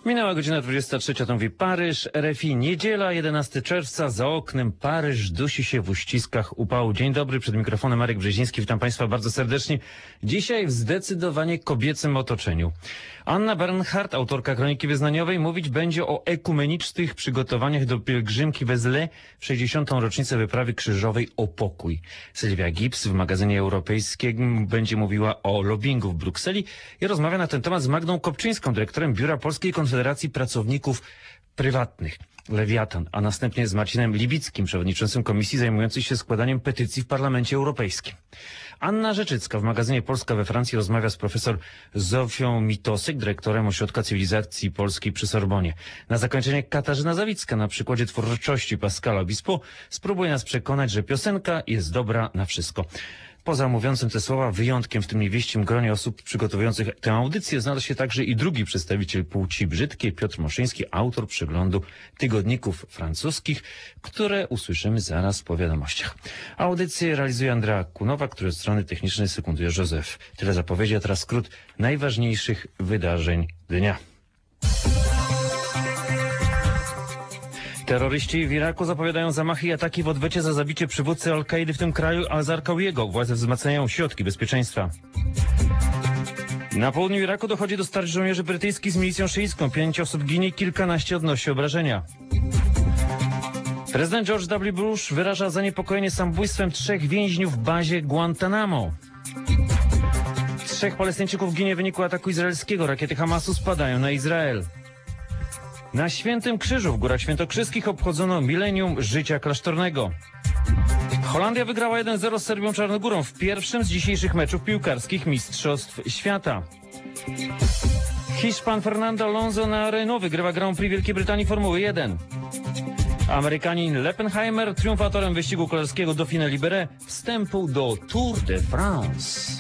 Minęła godzina 23, to mówi Paryż, RFI, niedziela, 11 czerwca, za oknem Paryż dusi się w uściskach upału. Dzień dobry, przed mikrofonem Marek Brzeziński, witam Państwa bardzo serdecznie. Dzisiaj w zdecydowanie kobiecym otoczeniu. Anna Bernhardt, autorka Kroniki Wyznaniowej, mówić będzie o ekumenicznych przygotowaniach do pielgrzymki Wezle w 60. rocznicę wyprawy krzyżowej o pokój. Sylwia Gibbs w magazynie europejskim będzie mówiła o lobbingu w Brukseli i rozmawia na ten temat z Magdą Kopczyńską, dyrektorem Biura Polskiej Konfederacji Pracowników Prywatnych, Lewiatan, a następnie z Marcinem Libickim, przewodniczącym komisji zajmującej się składaniem petycji w Parlamencie Europejskim. Anna Rzeczycka w magazynie Polska we Francji rozmawia z profesor Zofią Mitosek, dyrektorem Ośrodka Cywilizacji Polskiej przy Sorbonie. Na zakończenie Katarzyna Zawicka na przykładzie twórczości Pascala Obispo spróbuje nas przekonać, że piosenka jest dobra na wszystko. Poza mówiącym te słowa, wyjątkiem w tym niewieścim gronie osób przygotowujących tę audycję znalazł się także i drugi przedstawiciel płci brzydkiej, Piotr Moszyński, autor przeglądu tygodników francuskich, które usłyszymy zaraz po wiadomościach. Audycję realizuje Andrea Kunowa, który od strony technicznej sekunduje Józef. Tyle zapowiedzi, a teraz skrót najważniejszych wydarzeń dnia. Terroryści w Iraku zapowiadają zamachy i ataki w odwecie za zabicie przywódcy Al-Kaidy w tym kraju Al-Zarqawiego. Władze wzmacniają środki bezpieczeństwa. Na południu Iraku dochodzi do starć żołnierzy brytyjskich z milicją szyicką. 5 osób ginie, kilkanaście odnosi obrażenia. Prezydent George W. Bush wyraża zaniepokojenie samobójstwem 3 więźniów w bazie Guantanamo. 3 Palestyńczyków ginie w wyniku ataku izraelskiego. Rakiety Hamasu spadają na Izrael. Na Świętym Krzyżu w Górach Świętokrzyskich obchodzono milenium życia klasztornego. Holandia wygrała 1-0 z Serbią Czarnogórą w pierwszym z dzisiejszych meczów piłkarskich Mistrzostw Świata. Hiszpan Fernando Alonso na Renault wygrywa Grand Prix Wielkiej Brytanii Formuły 1. Amerykanin Leppenheimer triumfatorem wyścigu kolarskiego Dauphiné Libéré wstępu do Tour de France.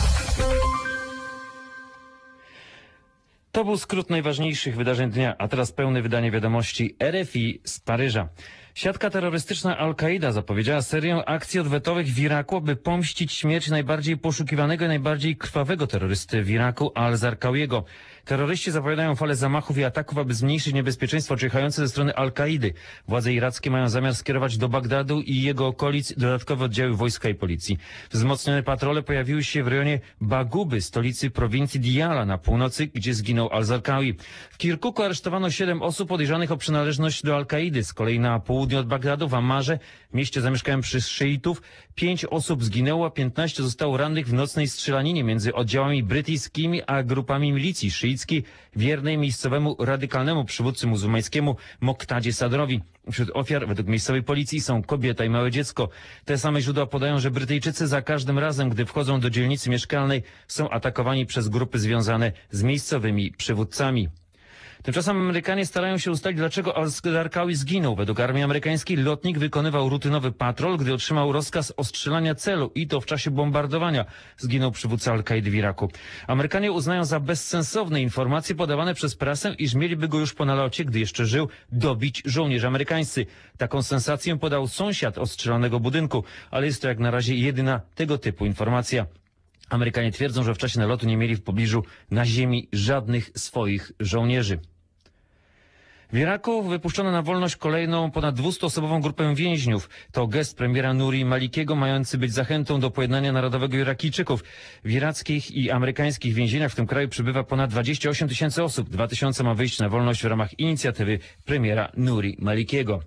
To był skrót najważniejszych wydarzeń dnia, a teraz pełne wydanie wiadomości RFI z Paryża. Siatka terrorystyczna Al-Kaida zapowiedziała serię akcji odwetowych w Iraku, aby pomścić śmierć najbardziej poszukiwanego i najbardziej krwawego terrorysty w Iraku, Al-Zarqawiego. Terroryści zapowiadają falę zamachów i ataków, aby zmniejszyć niebezpieczeństwo czyhające ze strony Al-Kaidy. Władze irackie mają zamiar skierować do Bagdadu i jego okolic dodatkowe oddziały wojska i policji. Wzmocnione patrole pojawiły się w rejonie Baguby, stolicy prowincji Diyala na północy, gdzie zginął Al-Zarqawi. W Kirkuku aresztowano 7 osób podejrzanych o przynależność do Al-Kaidy. Z kolei na południe od Bagdadu, w Ammarze, mieście zamieszkałem przez szyitów, 5 osób zginęło, a 15 zostało rannych w nocnej strzelaninie między oddziałami brytyjskimi a grupami milicji szyickiej wiernej miejscowemu radykalnemu przywódcy muzułmańskiemu Moktadzie Sadrowi. Wśród ofiar według miejscowej policji są kobieta i małe dziecko. Te same źródła podają, że Brytyjczycy za każdym razem, gdy wchodzą do dzielnicy mieszkalnej, są atakowani przez grupy związane z miejscowymi przywódcami. Tymczasem Amerykanie starają się ustalić, dlaczego Al-Zarqawi zginął. Według armii amerykańskiej lotnik wykonywał rutynowy patrol, gdy otrzymał rozkaz ostrzelania celu i to w czasie bombardowania zginął przywódca Al-Kaidy w Iraku. Amerykanie uznają za bezsensowne informacje podawane przez prasę, iż mieliby go już po nalocie, gdy jeszcze żył, dobić żołnierze amerykańscy. Taką sensację podał sąsiad ostrzelonego budynku, ale jest to jak na razie jedyna tego typu informacja. Amerykanie twierdzą, że w czasie nalotu nie mieli w pobliżu na ziemi żadnych swoich żołnierzy. W Iraku wypuszczono na wolność kolejną ponad 200-osobową grupę więźniów. To gest premiera Nuri Malikiego mający być zachętą do pojednania narodowego Irakijczyków. W irackich i amerykańskich więzieniach w tym kraju przybywa ponad 28 000 osób. 2 000 ma wyjść na wolność w ramach inicjatywy premiera Nuri Malikiego.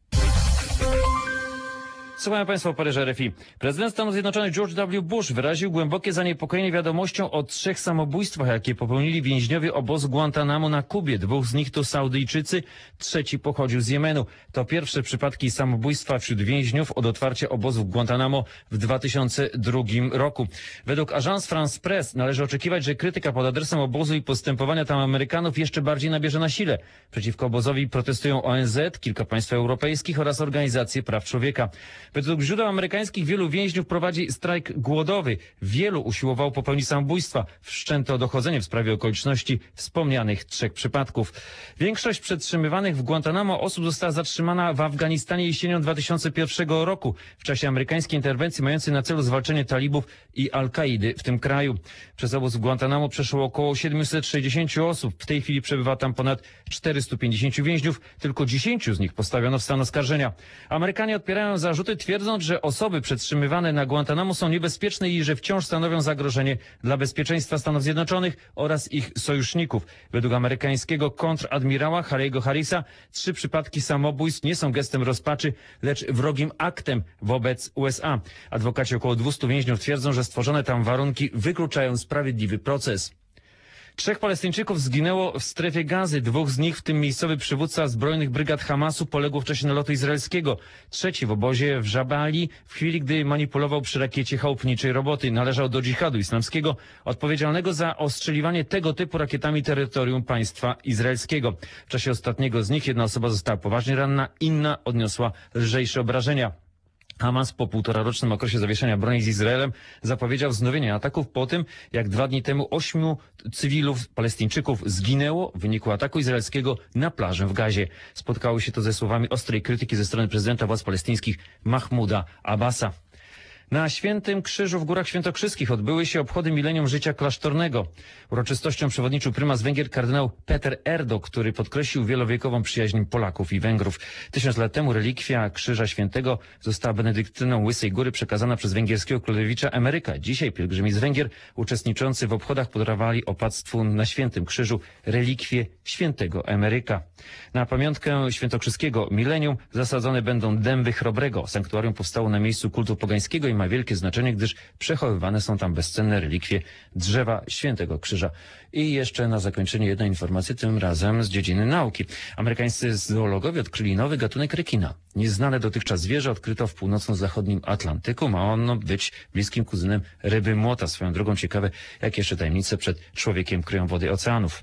Słuchają Państwo o Paryża RFI. Prezydent Stanów Zjednoczonych George W. Bush wyraził głębokie zaniepokojenie wiadomością o 3 samobójstwach, jakie popełnili więźniowie obozu Guantanamo na Kubie. 2 z nich to Saudyjczycy, 3 pochodził z Jemenu. To pierwsze przypadki samobójstwa wśród więźniów od otwarcia obozu w Guantanamo w 2002 roku. Według Agence France Presse należy oczekiwać, że krytyka pod adresem obozu i postępowania tam Amerykanów jeszcze bardziej nabierze na sile. Przeciwko obozowi protestują ONZ, kilka państw europejskich oraz organizacje praw człowieka. Według źródeł amerykańskich wielu więźniów prowadzi strajk głodowy. Wielu usiłowało popełnić samobójstwa. Wszczęto dochodzenie w sprawie okoliczności wspomnianych 3 przypadków. Większość przetrzymywanych w Guantanamo osób została zatrzymana w Afganistanie jesienią 2001 roku w czasie amerykańskiej interwencji mającej na celu zwalczenie talibów i Al-Kaidy w tym kraju. Przez obóz w Guantanamo przeszło około 760 osób. W tej chwili przebywa tam ponad 450 więźniów. Tylko 10 z nich postawiono w stan oskarżenia. Amerykanie odpierają zarzuty, twierdząc, że osoby przetrzymywane na Guantanamo są niebezpieczne i że wciąż stanowią zagrożenie dla bezpieczeństwa Stanów Zjednoczonych oraz ich sojuszników. Według amerykańskiego kontradmirała Harry'ego Harrisa 3 przypadki samobójstw nie są gestem rozpaczy, lecz wrogim aktem wobec USA. Adwokaci około 200 więźniów twierdzą, że stworzone tam warunki wykluczają sprawiedliwy proces. 3 Palestyńczyków zginęło w strefie Gazy. 2 z nich, w tym miejscowy przywódca zbrojnych brygad Hamasu, poległo w czasie nalotu izraelskiego. 3 w obozie w Żabali w chwili, gdy manipulował przy rakiecie chałupniczej roboty. Należał do dżihadu islamskiego, odpowiedzialnego za ostrzeliwanie tego typu rakietami terytorium państwa izraelskiego. W czasie ostatniego z nich jedna osoba została poważnie ranna, inna odniosła lżejsze obrażenia. Hamas po 1,5-rocznym okresie zawieszenia broni z Izraelem zapowiedział wznowienie ataków po tym, jak 2 dni temu 8 cywilów Palestyńczyków zginęło w wyniku ataku izraelskiego na plażę w Gazie. Spotkało się to ze słowami ostrej krytyki ze strony prezydenta władz palestyńskich Mahmuda Abbasa. Na Świętym Krzyżu w Górach Świętokrzyskich odbyły się obchody milenium życia klasztornego. Uroczystością przewodniczył prymas Węgier kardynał Peter Erdo, który podkreślił wielowiekową przyjaźń Polaków i Węgrów. 1000 lat temu relikwia Krzyża Świętego została benedyktynom Łysej Góry przekazana przez węgierskiego królewicza Emeryka. Dzisiaj pielgrzymi z Węgier uczestniczący w obchodach podarowali opactwu na Świętym Krzyżu relikwię świętego Emeryka. Na pamiątkę świętokrzyskiego milenium zasadzone będą dęby chrobrego. Sanktuarium powstało na miejscu kultu pogańskiego i ma wielkie znaczenie, gdyż przechowywane są tam bezcenne relikwie drzewa Świętego Krzyża. I jeszcze na zakończenie jedna informacja, tym razem z dziedziny nauki. Amerykańscy zoologowie odkryli nowy gatunek rekina. Nieznane dotychczas zwierzę odkryto w północno-zachodnim Atlantyku. Ma ono być bliskim kuzynem ryby młota. Swoją drogą ciekawe, jak jeszcze tajemnice przed człowiekiem kryją wody oceanów.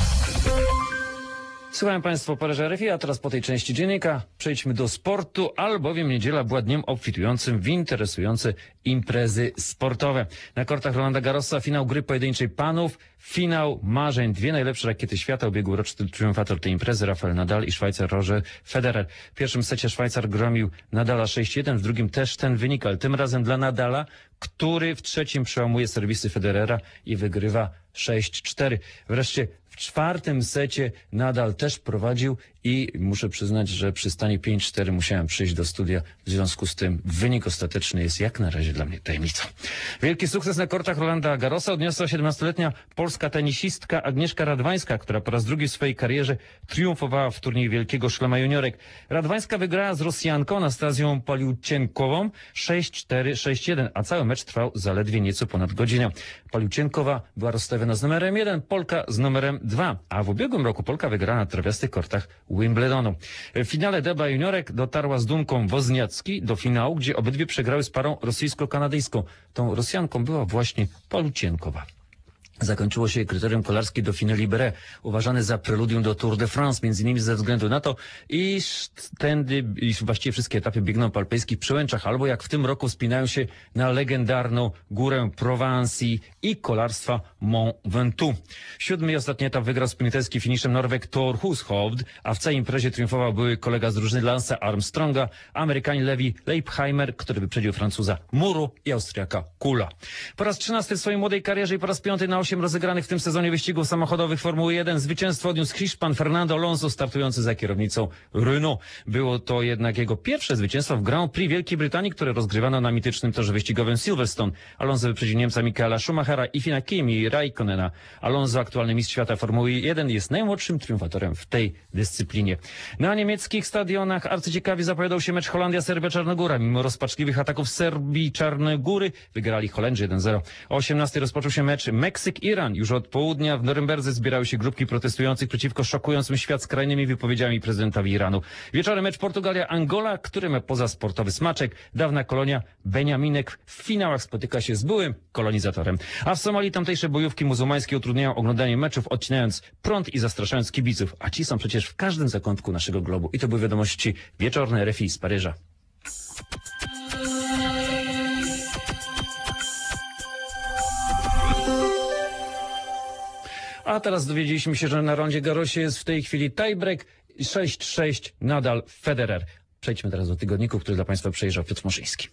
Słuchałem Państwa o Paryża RFI, a teraz po tej części dziennika przejdźmy do sportu, albowiem niedziela była dniem obfitującym w interesujące imprezy sportowe. Na kortach Rolanda Garrosa finał gry pojedynczej panów, finał marzeń. 2 najlepsze rakiety świata, ubiegłoroczny triumfator tej imprezy Rafael Nadal i Szwajcar Roger Federer. W pierwszym secie Szwajcar gromił Nadala 6-1, w drugim też ten wynik, ale tym razem dla Nadala, który w trzecim przełamuje serwisy Federera i wygrywa 6-4. Wreszcie w 4. secie Nadal też prowadził i muszę przyznać, że przy stanie 5-4 musiałem przyjść do studia. W związku z tym wynik ostateczny jest jak na razie dla mnie tajemnicą. Wielki sukces na kortach Rolanda Garrosa odniosła 17-letnia polska tenisistka Agnieszka Radwańska, która po raz drugi w swojej karierze triumfowała w turnieju Wielkiego Szlema Juniorek. Radwańska wygrała z Rosjanką Anastazją Paliucienkową 6-4, 6-1, a cały mecz trwał zaledwie nieco ponad godzinę. Paliucienkowa była rozstawiona z numerem 1, Polka z numerem 2, a w ubiegłym roku Polka wygrała na trawiastych kortach Wimbledonu. W finale debla juniorek dotarła z Dunką Wozniacki do finału, gdzie obydwie przegrały z parą rosyjsko-kanadyjską. Tą Rosjanką była właśnie Paliucienkowa. Zakończyło się kryterium kolarskie do finali Libere, uważane za preludium do Tour de France, między innymi ze względu na to, iż tędy właściwie wszystkie etapy biegną po alpejskich przełęczach, albo jak w tym roku wspinają się na legendarną górę Prowansji i kolarstwa Mont Ventoux. 7. i ostatni etap wygrał sprinterski finiszem Norweg Thor Hushovd, a w całej imprezie triumfował były kolega z drużyny Lance'a Armstronga, Amerykanin Levi Leipheimer, który wyprzedził Francuza Muru i Austriaka Kula. Po raz 13 w swojej młodej karierze i po raz 5 na 8 rozegranych w tym sezonie wyścigów samochodowych Formuły 1 zwycięstwo odniósł Hiszpan Fernando Alonso, startujący za kierownicą Renault. Było to jednak jego pierwsze zwycięstwo w Grand Prix Wielkiej Brytanii, które rozgrywano na mitycznym torze wyścigowym Silverstone. Alonso wyprzedził Niemca Michaela Schumachera i Fina Kimi Raikkonena. Alonso, aktualny mistrz świata Formuły 1, jest najmłodszym triumfatorem w tej dyscyplinie. Na niemieckich stadionach arcyciekawie zapowiadał się mecz Holandia-Serbia-Czarnogóra. Mimo rozpaczliwych ataków Serbii Czarnogóry wygrali Holendrzy 1-0. O 18 rozpoczął się mecz Meksyk-Iran. Już od południa w Norymberdze zbierały się grupki protestujących przeciwko szokującym świat skrajnymi wypowiedziami prezydentowi Iranu. Wieczorem mecz Portugalia-Angola, który ma pozasportowy smaczek. Dawna kolonia Beniaminek w finałach spotyka się z byłym kolonizatorem. A w Somalii tamtejsze bojówki muzułmańskie utrudniają oglądanie meczów, odcinając prąd i zastraszając kibiców. A ci są przecież w każdym zakątku naszego globu. I to były wiadomości wieczorne RFI z Paryża. A teraz dowiedzieliśmy się, że na rondzie Garrosie jest w tej chwili tiebreak 6-6, nadal Federer. Przejdźmy teraz do tygodników, który dla Państwa przejrzał Piotr Morzyński.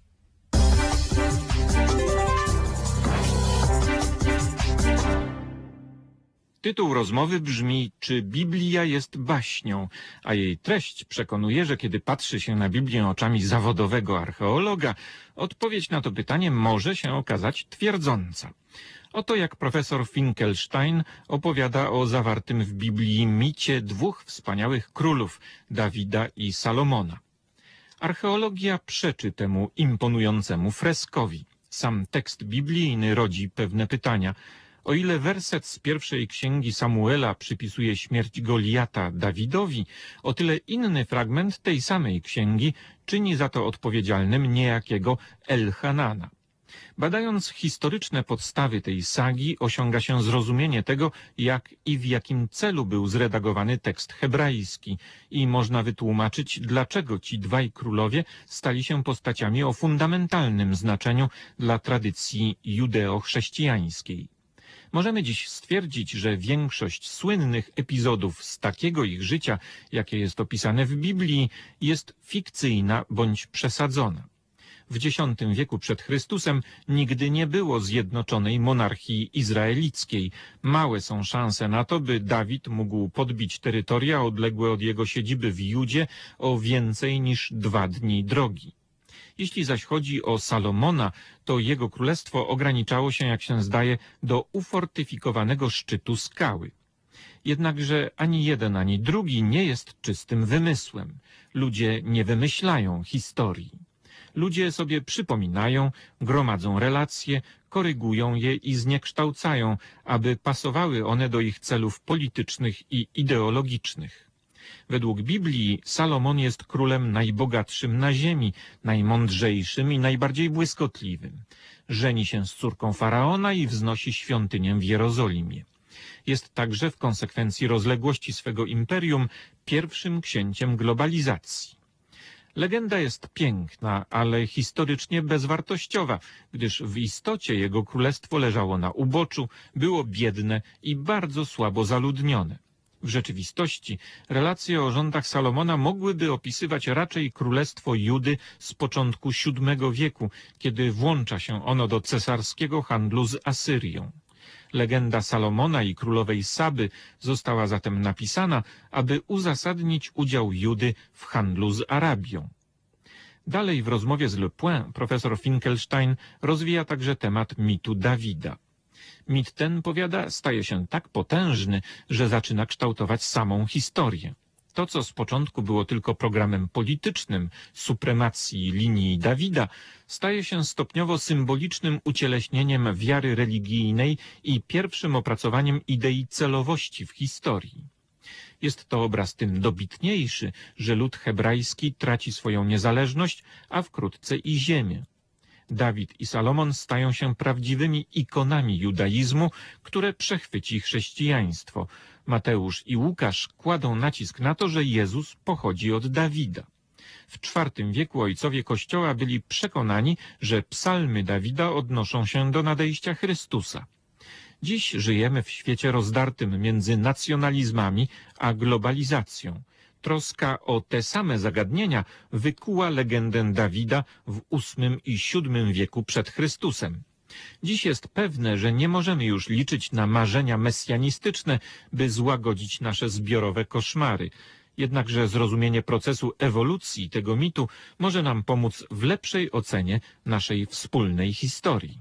Tytuł rozmowy brzmi: czy Biblia jest baśnią? A jej treść przekonuje, że kiedy patrzy się na Biblię oczami zawodowego archeologa, odpowiedź na to pytanie może się okazać twierdząca. Oto jak profesor Finkelstein opowiada o zawartym w Biblii micie dwóch wspaniałych królów, Dawida i Salomona. Archeologia przeczy temu imponującemu freskowi. Sam tekst biblijny rodzi pewne pytania. O ile werset z pierwszej księgi Samuela przypisuje śmierć Goliata Dawidowi, o tyle inny fragment tej samej księgi czyni za to odpowiedzialnym niejakiego Elhanana. Badając historyczne podstawy tej sagi, osiąga się zrozumienie tego, jak i w jakim celu był zredagowany tekst hebrajski i można wytłumaczyć, dlaczego ci dwaj królowie stali się postaciami o fundamentalnym znaczeniu dla tradycji judeo-chrześcijańskiej. Możemy dziś stwierdzić, że większość słynnych epizodów z takiego ich życia, jakie jest opisane w Biblii, jest fikcyjna bądź przesadzona. W X wieku przed Chrystusem nigdy nie było zjednoczonej monarchii izraelickiej. Małe są szanse na to, by Dawid mógł podbić terytoria odległe od jego siedziby w Judzie o więcej niż 2 dni drogi. Jeśli zaś chodzi o Salomona, to jego królestwo ograniczało się, jak się zdaje, do ufortyfikowanego szczytu skały. Jednakże ani jeden, ani drugi nie jest czystym wymysłem. Ludzie nie wymyślają historii. Ludzie sobie przypominają, gromadzą relacje, korygują je i zniekształcają, aby pasowały one do ich celów politycznych i ideologicznych. Według Biblii Salomon jest królem najbogatszym na ziemi, najmądrzejszym i najbardziej błyskotliwym. Żeni się z córką faraona i wznosi świątynię w Jerozolimie. Jest także w konsekwencji rozległości swego imperium pierwszym księciem globalizacji. Legenda jest piękna, ale historycznie bezwartościowa, gdyż w istocie jego królestwo leżało na uboczu, było biedne i bardzo słabo zaludnione. W rzeczywistości relacje o rządach Salomona mogłyby opisywać raczej królestwo Judy z początku VII wieku, kiedy włącza się ono do cesarskiego handlu z Asyrią. Legenda Salomona i królowej Saby została zatem napisana, aby uzasadnić udział Judy w handlu z Arabią. Dalej w rozmowie z Le Point profesor Finkelstein rozwija także temat mitu Dawida. Mit ten, powiada, staje się tak potężny, że zaczyna kształtować samą historię. To, co z początku było tylko programem politycznym supremacji linii Dawida, staje się stopniowo symbolicznym ucieleśnieniem wiary religijnej i pierwszym opracowaniem idei celowości w historii. Jest to obraz tym dobitniejszy, że lud hebrajski traci swoją niezależność, a wkrótce i ziemię. Dawid i Salomon stają się prawdziwymi ikonami judaizmu, które przechwyci chrześcijaństwo. Mateusz i Łukasz kładą nacisk na to, że Jezus pochodzi od Dawida. W IV wieku ojcowie Kościoła byli przekonani, że psalmy Dawida odnoszą się do nadejścia Chrystusa. Dziś żyjemy w świecie rozdartym między nacjonalizmami a globalizacją. Troska o te same zagadnienia wykuła legendę Dawida w VIII i VII wieku przed Chrystusem. Dziś jest pewne, że nie możemy już liczyć na marzenia mesjanistyczne, by złagodzić nasze zbiorowe koszmary. Jednakże zrozumienie procesu ewolucji tego mitu może nam pomóc w lepszej ocenie naszej wspólnej historii.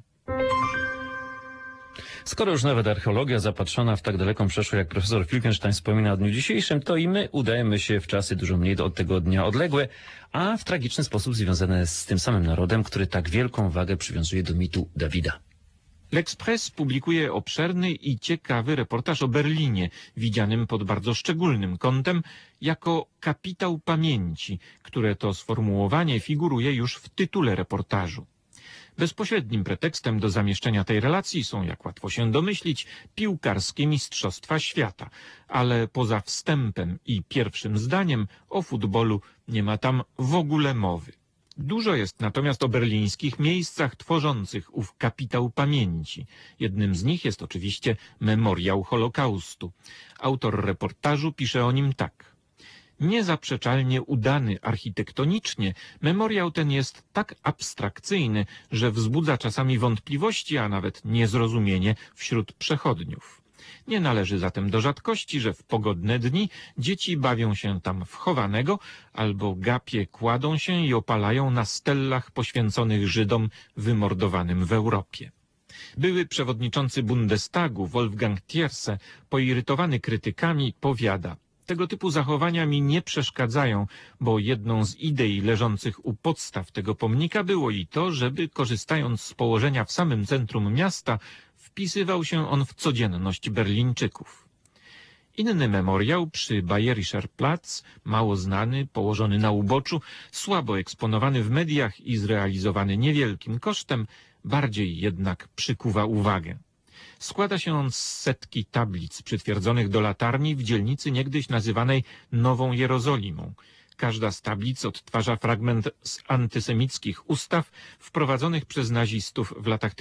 Skoro już nawet archeologia zapatrzona w tak daleką przeszłość, jak profesor Finkelstein wspomina o dniu dzisiejszym, to i my udajemy się w czasy dużo mniej od tego dnia odległe, a w tragiczny sposób związane z tym samym narodem, który tak wielką wagę przywiązuje do mitu Dawida. L'Express publikuje obszerny i ciekawy reportaż o Berlinie, widzianym pod bardzo szczególnym kątem jako kapitał pamięci, które to sformułowanie figuruje już w tytule reportażu. Bezpośrednim pretekstem do zamieszczenia tej relacji są, jak łatwo się domyślić, piłkarskie mistrzostwa świata, ale poza wstępem i pierwszym zdaniem o futbolu nie ma tam w ogóle mowy. Dużo jest natomiast o berlińskich miejscach tworzących ów kapitał pamięci. Jednym z nich jest oczywiście Memoriał Holokaustu. Autor reportażu pisze o nim tak. Niezaprzeczalnie udany architektonicznie, memoriał ten jest tak abstrakcyjny, że wzbudza czasami wątpliwości, a nawet niezrozumienie wśród przechodniów. Nie należy zatem do rzadkości, że w pogodne dni dzieci bawią się tam w chowanego, albo gapie kładą się i opalają na stellach poświęconych Żydom wymordowanym w Europie. Były przewodniczący Bundestagu Wolfgang Thierse, poirytowany krytykami, powiada: tego typu zachowania mi nie przeszkadzają, bo jedną z idei leżących u podstaw tego pomnika było i to, żeby, korzystając z położenia w samym centrum miasta, wpisywał się on w codzienność Berlińczyków. Inny memoriał przy Bayerischer Platz, mało znany, położony na uboczu, słabo eksponowany w mediach i zrealizowany niewielkim kosztem, bardziej jednak przykuwa uwagę. Składa się on z setki tablic przytwierdzonych do latarni w dzielnicy niegdyś nazywanej Nową Jerozolimą. Każda z tablic odtwarza fragment z antysemickich ustaw wprowadzonych przez nazistów w latach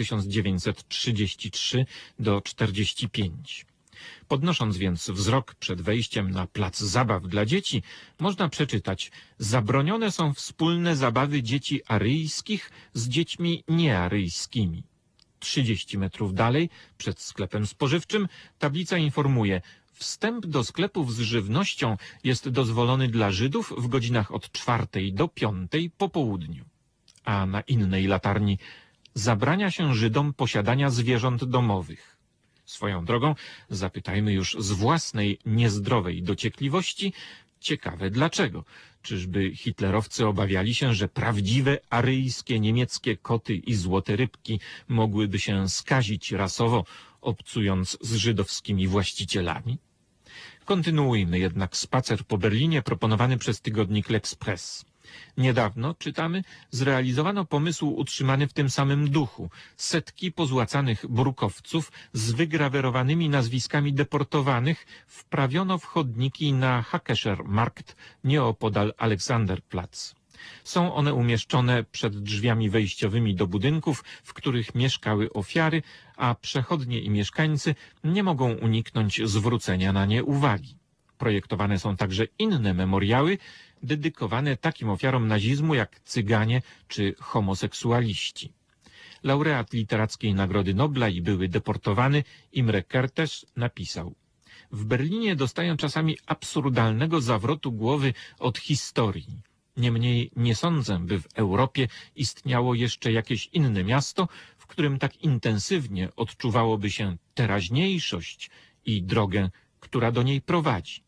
1933 do 1945. Podnosząc więc wzrok przed wejściem na plac zabaw dla dzieci, można przeczytać: zabronione są wspólne zabawy dzieci aryjskich z dziećmi niearyjskimi. 30 metrów dalej, przed sklepem spożywczym, tablica informuje: wstęp do sklepów z żywnością jest dozwolony dla Żydów w godzinach od 4 do 5 po południu. A na innej latarni: zabrania się Żydom posiadania zwierząt domowych. Swoją drogą, zapytajmy już z własnej niezdrowej dociekliwości, ciekawe dlaczego. Czyżby hitlerowcy obawiali się, że prawdziwe aryjskie niemieckie koty i złote rybki mogłyby się skazić rasowo, obcując z żydowskimi właścicielami? Kontynuujmy jednak spacer po Berlinie proponowany przez tygodnik L'Express. Niedawno, czytamy, zrealizowano pomysł utrzymany w tym samym duchu. Setki pozłacanych brukowców z wygrawerowanymi nazwiskami deportowanych wprawiono w chodniki na Hackescher Markt nieopodal Alexanderplatz. Są one umieszczone przed drzwiami wejściowymi do budynków, w których mieszkały ofiary, a przechodnie i mieszkańcy nie mogą uniknąć zwrócenia na nie uwagi. Projektowane są także inne memoriały dedykowane takim ofiarom nazizmu jak Cyganie czy homoseksualiści. Laureat Literackiej Nagrody Nobla i były deportowany Imre Kertész napisał: w Berlinie dostaję czasami absurdalnego zawrotu głowy od historii. Niemniej nie sądzę, by w Europie istniało jeszcze jakieś inne miasto, w którym tak intensywnie odczuwałoby się teraźniejszość i drogę, która do niej prowadzi.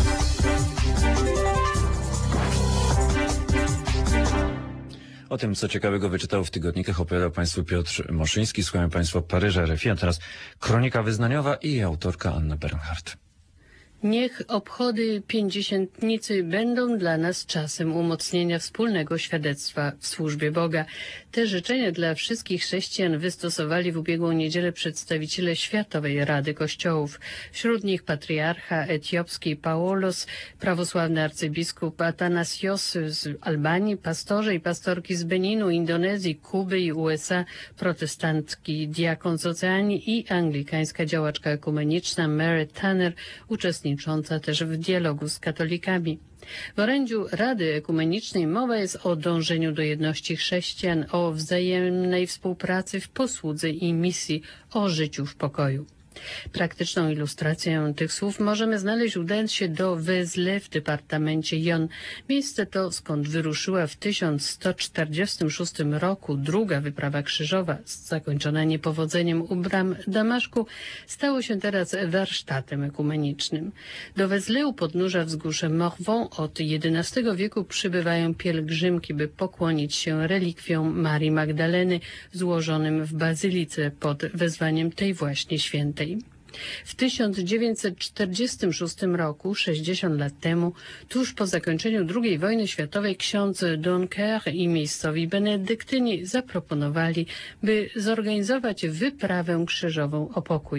O tym, co ciekawego wyczytał w tygodnikach, opowiadał Państwu Piotr Moszyński. Słuchają Państwo Paryża RFI, a teraz kronika wyznaniowa i autorka Anna Bernhardt. Niech obchody pięćdziesiętnicy będą dla nas czasem umocnienia wspólnego świadectwa w służbie Boga. Te życzenia dla wszystkich chrześcijan wystosowali w ubiegłą niedzielę przedstawiciele Światowej Rady Kościołów. Wśród nich patriarcha etiopski Paulos, prawosławny arcybiskup Atanasios z Albanii, pastorzy i pastorki z Beninu, Indonezji, Kuby i USA, protestantki diakon z Oceanii i anglikańska działaczka ekumeniczna Mary Tanner, uczestnicząca też w dialogu z katolikami. W orędziu Rady Ekumenicznej mowa jest o dążeniu do jedności chrześcijan, o wzajemnej współpracy w posłudze i misji, o życiu w pokoju. Praktyczną ilustrację tych słów możemy znaleźć udając się do Wezle w departamencie Jon. Miejsce to, skąd wyruszyła w 1146 roku druga wyprawa krzyżowa, zakończona niepowodzeniem u bram Damaszku, stało się teraz warsztatem ekumenicznym. Do Wezle u podnóża wzgórza Morvan od XI wieku przybywają pielgrzymki, by pokłonić się relikwiom Marii Magdaleny złożonym w bazylice pod wezwaniem tej właśnie świętej. W 1946 roku, 60 lat temu, tuż po zakończeniu II wojny światowej, ksiądz Donker i miejscowi benedyktyni zaproponowali, by zorganizować wyprawę krzyżową o pokój.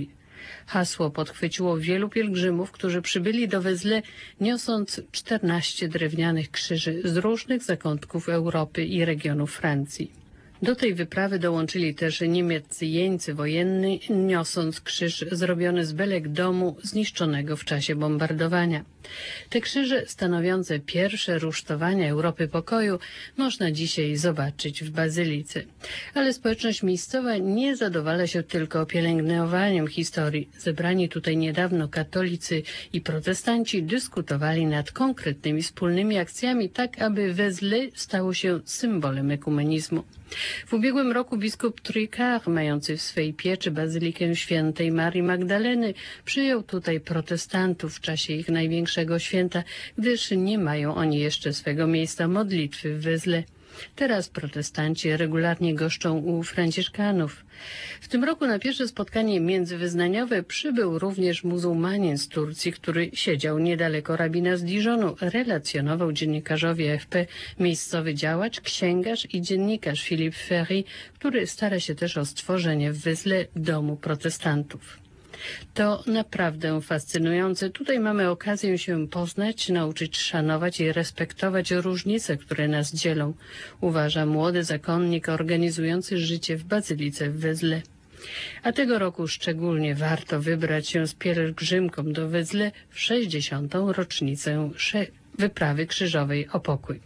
Hasło podchwyciło wielu pielgrzymów, którzy przybyli do Wezle niosąc 14 drewnianych krzyży z różnych zakątków Europy i regionów Francji. Do tej wyprawy dołączyli też niemieccy jeńcy wojenni, niosąc krzyż zrobiony z belek domu zniszczonego w czasie bombardowania. Te krzyże, stanowiące pierwsze rusztowania Europy pokoju, można dzisiaj zobaczyć w bazylice. Ale społeczność miejscowa nie zadowala się tylko pielęgnowaniem historii. Zebrani tutaj niedawno katolicy i protestanci dyskutowali nad konkretnymi wspólnymi akcjami, tak aby Wezle stało się symbolem ekumenizmu. W ubiegłym roku biskup Tricard, mający w swej pieczy bazylikę świętej Marii Magdaleny, przyjął tutaj protestantów w czasie ich największego święta, gdyż nie mają oni jeszcze swego miejsca modlitwy w Wezle. Teraz protestanci regularnie goszczą u franciszkanów. W tym roku na pierwsze spotkanie międzywyznaniowe przybył również muzułmanin z Turcji, który siedział niedaleko rabina z Dijonu. Relacjonował dziennikarzowi AFP miejscowy działacz, księgarz i dziennikarz Philippe Ferry, który stara się też o stworzenie w Wezle domu protestantów. To naprawdę fascynujące. Tutaj mamy okazję się poznać, nauczyć szanować i respektować różnice, które nas dzielą, uważa młody zakonnik organizujący życie w bazylice w Wezle. A tego roku szczególnie warto wybrać się z pielgrzymką do Wezle w 60. rocznicę wyprawy krzyżowej o pokój.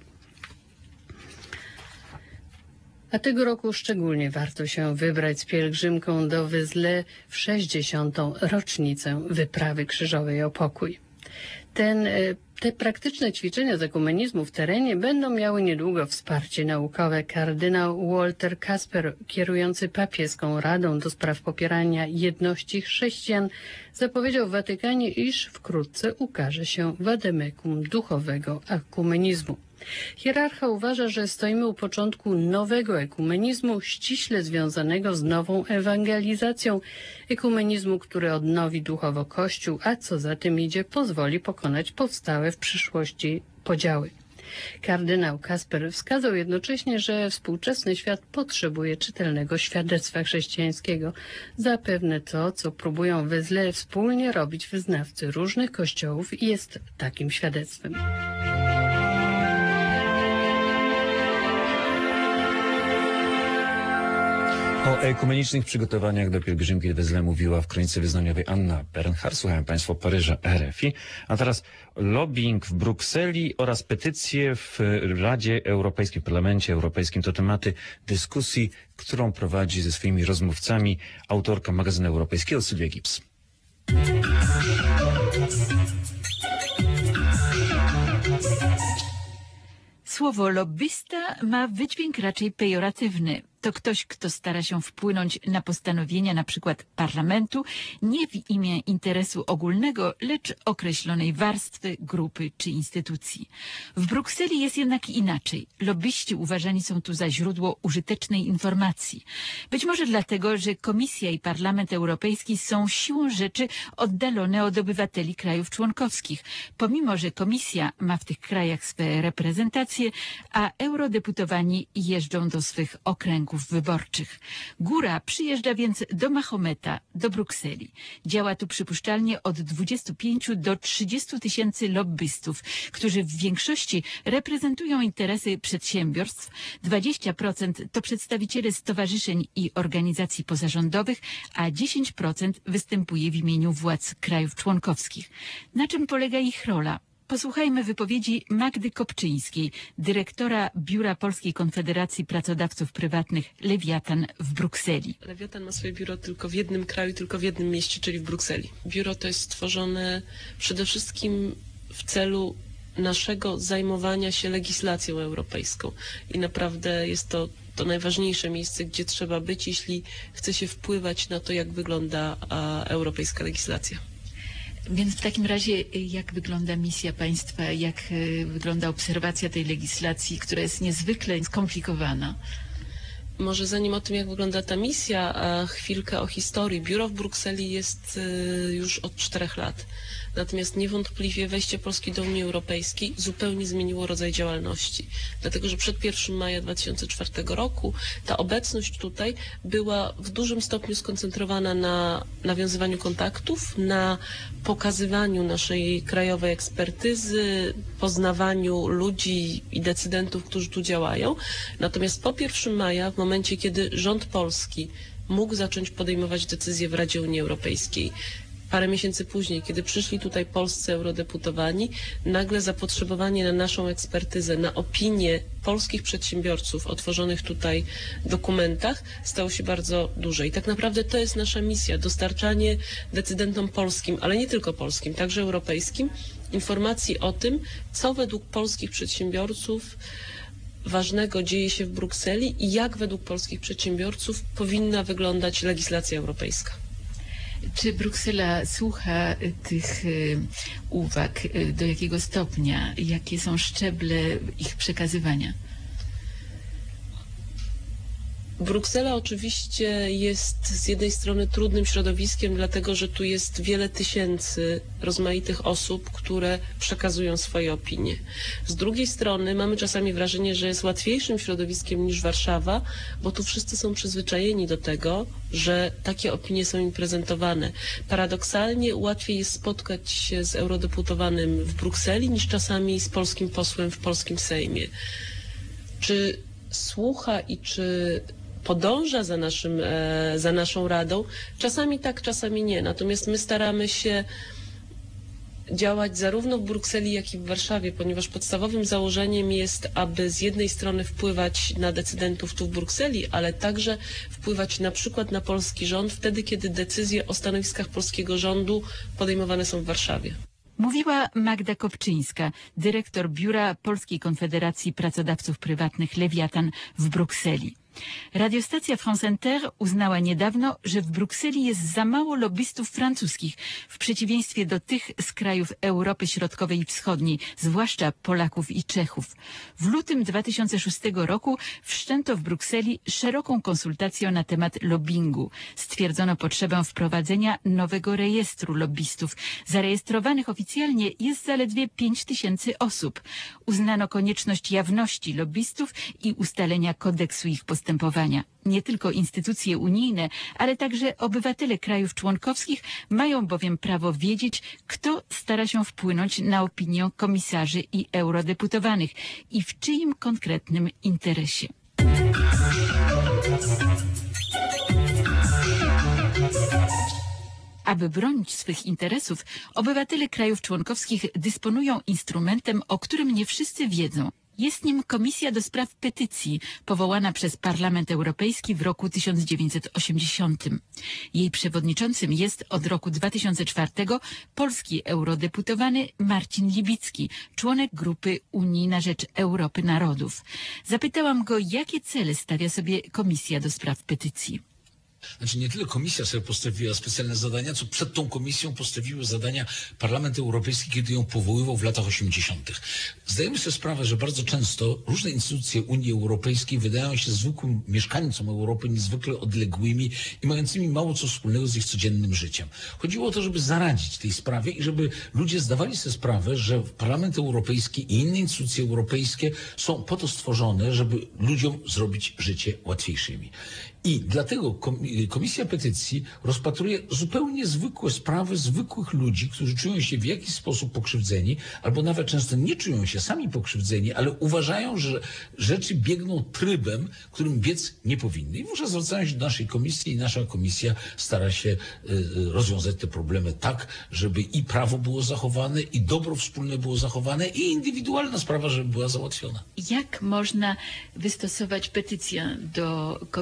A tego roku szczególnie warto się wybrać z pielgrzymką do Wezle w 60. rocznicę wyprawy krzyżowej o pokój. Te praktyczne ćwiczenia z ekumenizmu w terenie będą miały niedługo wsparcie naukowe. Kardynał Walter Kasper, kierujący papieską Radą do spraw popierania jedności chrześcijan, zapowiedział w Watykanie, iż wkrótce ukaże się wademekum duchowego ekumenizmu. Hierarcha uważa, że stoimy u początku nowego ekumenizmu, ściśle związanego z nową ewangelizacją, ekumenizmu, który odnowi duchowo Kościół, a co za tym idzie, pozwoli pokonać powstałe w przyszłości podziały. Kardynał Kasper wskazał jednocześnie, że współczesny świat potrzebuje czytelnego świadectwa chrześcijańskiego. Zapewne to, co próbują w Wezle wspólnie robić wyznawcy różnych kościołów, jest takim świadectwem. O ekumenicznych przygotowaniach do pielgrzymki do Wezle mówiła w kronice wyznaniowej Anna Bernhard. Słuchałem Państwa Paryża RFI. A teraz lobbying w Brukseli oraz petycje w Radzie Europejskiej, w Parlamencie Europejskim. To tematy dyskusji, którą prowadzi ze swoimi rozmówcami autorka magazynu europejskiego Sylwia Gibbs. Słowo lobbysta ma wydźwięk raczej pejoratywny. To ktoś, kto stara się wpłynąć na postanowienia na przykład parlamentu, nie w imię interesu ogólnego, lecz określonej warstwy, grupy czy instytucji. W Brukseli jest jednak inaczej. Lobbyści uważani są tu za źródło użytecznej informacji. Być może dlatego, że Komisja i Parlament Europejski są siłą rzeczy oddalone od obywateli krajów członkowskich, pomimo że Komisja ma w tych krajach swe reprezentacje, a eurodeputowani jeżdżą do swych okręgów wyborczych. Góra przyjeżdża więc do Mahometa, do Brukseli. Działa tu przypuszczalnie od 25 do 30 tysięcy lobbystów, którzy w większości reprezentują interesy przedsiębiorstw, 20% to przedstawiciele stowarzyszeń i organizacji pozarządowych, a 10% występuje w imieniu władz krajów członkowskich. Na czym polega ich rola? Posłuchajmy wypowiedzi Magdy Kopczyńskiej, dyrektora Biura Polskiej Konfederacji Pracodawców Prywatnych Lewiatan w Brukseli. Lewiatan ma swoje biuro tylko w jednym kraju, tylko w jednym mieście, czyli w Brukseli. Biuro to jest stworzone przede wszystkim w celu naszego zajmowania się legislacją europejską. I naprawdę jest to najważniejsze miejsce, gdzie trzeba być, jeśli chce się wpływać na to, jak wygląda europejska legislacja. Więc w takim razie jak wygląda misja państwa, jak wygląda obserwacja tej legislacji, która jest niezwykle skomplikowana? Może zanim o tym, jak wygląda ta misja, a chwilkę o historii. Biuro w Brukseli jest już od 4 lat. Natomiast niewątpliwie wejście Polski do Unii Europejskiej zupełnie zmieniło rodzaj działalności. Dlatego, że przed 1 maja 2004 roku ta obecność tutaj była w dużym stopniu skoncentrowana na nawiązywaniu kontaktów, na pokazywaniu naszej krajowej ekspertyzy, poznawaniu ludzi i decydentów, którzy tu działają. Natomiast po 1 maja, w momencie, kiedy rząd polski mógł zacząć podejmować decyzje w Radzie Unii Europejskiej, parę miesięcy później, kiedy przyszli tutaj polscy eurodeputowani, nagle zapotrzebowanie na naszą ekspertyzę, na opinię polskich przedsiębiorców o tworzonych tutaj dokumentach stało się bardzo duże. I tak naprawdę to jest nasza misja, dostarczanie decydentom polskim, ale nie tylko polskim, także europejskim, informacji o tym, co według polskich przedsiębiorców ważnego dzieje się w Brukseli i jak według polskich przedsiębiorców powinna wyglądać legislacja europejska. Czy Bruksela słucha tych uwag? Do jakiego stopnia? Jakie są szczeble ich przekazywania? Bruksela oczywiście jest z jednej strony trudnym środowiskiem, dlatego że tu jest wiele tysięcy rozmaitych osób, które przekazują swoje opinie. Z drugiej strony mamy czasami wrażenie, że jest łatwiejszym środowiskiem niż Warszawa, bo tu wszyscy są przyzwyczajeni do tego, że takie opinie są im prezentowane. Paradoksalnie łatwiej jest spotkać się z eurodeputowanym w Brukseli niż czasami z polskim posłem w polskim Sejmie. Czy słucha i czy podąża za naszą radą? Czasami tak, czasami nie. Natomiast my staramy się działać zarówno w Brukseli, jak i w Warszawie, ponieważ podstawowym założeniem jest, aby z jednej strony wpływać na decydentów tu w Brukseli, ale także wpływać na przykład na polski rząd wtedy, kiedy decyzje o stanowiskach polskiego rządu podejmowane są w Warszawie. Mówiła Magda Kopczyńska, dyrektor Biura Polskiej Konfederacji Pracodawców Prywatnych Lewiatan w Brukseli. Radiostacja France Inter uznała niedawno, że w Brukseli jest za mało lobbystów francuskich, w przeciwieństwie do tych z krajów Europy Środkowej i Wschodniej, zwłaszcza Polaków i Czechów. W lutym 2006 roku wszczęto w Brukseli szeroką konsultację na temat lobbingu. Stwierdzono potrzebę wprowadzenia nowego rejestru lobbystów. Zarejestrowanych oficjalnie jest zaledwie 5000 osób. Uznano konieczność jawności lobbystów i ustalenia kodeksu ich postępowania. Nie tylko instytucje unijne, ale także obywatele krajów członkowskich mają bowiem prawo wiedzieć, kto stara się wpłynąć na opinię komisarzy i eurodeputowanych i w czyim konkretnym interesie. Aby bronić swych interesów, obywatele krajów członkowskich dysponują instrumentem, o którym nie wszyscy wiedzą. Jest nim Komisja do Spraw Petycji, powołana przez Parlament Europejski w roku 1980. Jej przewodniczącym jest od roku 2004 polski eurodeputowany Marcin Libicki, członek grupy Unii na rzecz Europy Narodów. Zapytałam go, jakie cele stawia sobie Komisja do Spraw Petycji. Znaczy nie tyle komisja sobie postawiła specjalne zadania, co przed tą komisją postawiły zadania Parlament Europejski, kiedy ją powoływał w latach 80. Zdajemy sobie sprawę, że bardzo często różne instytucje Unii Europejskiej wydają się zwykłym mieszkańcom Europy niezwykle odległymi i mającymi mało co wspólnego z ich codziennym życiem. Chodziło o to, żeby zaradzić tej sprawie i żeby ludzie zdawali sobie sprawę, że Parlament Europejski i inne instytucje europejskie są po to stworzone, żeby ludziom zrobić życie łatwiejszymi. I dlatego Komisja Petycji rozpatruje zupełnie zwykłe sprawy zwykłych ludzi, którzy czują się w jakiś sposób pokrzywdzeni, albo nawet często nie czują się sami pokrzywdzeni, ale uważają, że rzeczy biegną trybem, którym biec nie powinny. I wówczas zwracają się do naszej komisji i nasza komisja stara się rozwiązać te problemy tak, żeby i prawo było zachowane, i dobro wspólne było zachowane, i indywidualna sprawa, żeby była załatwiona. Jak można wystosować petycję do Komisji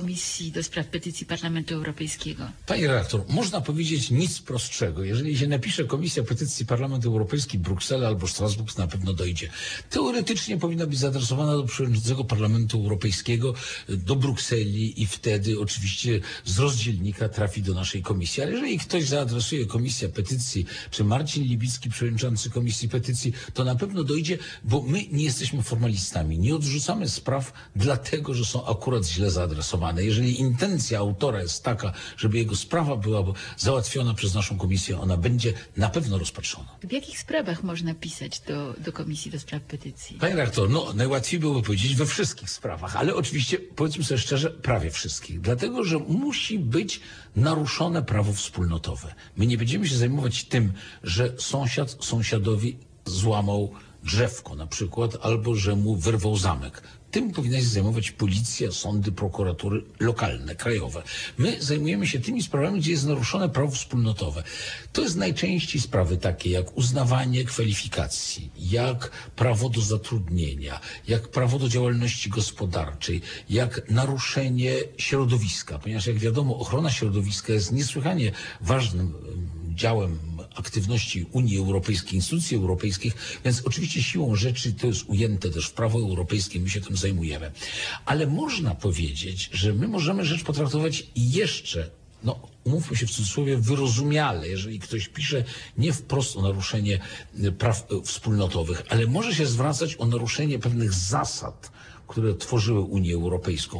Komisji do Spraw Petycji Parlamentu Europejskiego? Panie redaktor, można powiedzieć nic prostszego. Jeżeli się napisze Komisja Petycji Parlament Europejski, Bruksela albo Strasburg, na pewno dojdzie. Teoretycznie powinna być zaadresowana do przewodniczącego Parlamentu Europejskiego, do Brukseli i wtedy oczywiście z rozdzielnika trafi do naszej komisji. Ale jeżeli ktoś zaadresuje Komisja Petycji, czy Marcin Libicki, przewodniczący Komisji Petycji, to na pewno dojdzie, bo my nie jesteśmy formalistami. Nie odrzucamy spraw dlatego, że są akurat źle zaadresowane. Jeżeli intencja autora jest taka, żeby jego sprawa była załatwiona przez naszą komisję, ona będzie na pewno rozpatrzona. W jakich sprawach można pisać do Komisji do Spraw Petycji? Panie redaktor, no najłatwiej byłoby powiedzieć we wszystkich sprawach, ale oczywiście, powiedzmy sobie szczerze, prawie wszystkich. Dlatego, że musi być naruszone prawo wspólnotowe. My nie będziemy się zajmować tym, że sąsiad sąsiadowi złamał drzewko na przykład, albo że mu wyrwał zamek. Tym powinna się zajmować policja, sądy, prokuratury lokalne, krajowe. My zajmujemy się tymi sprawami, gdzie jest naruszone prawo wspólnotowe. To jest najczęściej sprawy takie jak uznawanie kwalifikacji, jak prawo do zatrudnienia, jak prawo do działalności gospodarczej, jak naruszenie środowiska, ponieważ jak wiadomo, ochrona środowiska jest niesłychanie ważnym działem aktywności Unii Europejskiej, instytucji europejskich, więc oczywiście siłą rzeczy to jest ujęte też w prawo europejskie, my się tym zajmujemy. Ale można powiedzieć, że my możemy rzecz potraktować jeszcze, no umówmy się w cudzysłowie, wyrozumiale, jeżeli ktoś pisze nie wprost o naruszenie praw wspólnotowych, ale może się zwracać o naruszenie pewnych zasad, które tworzyły Unię Europejską.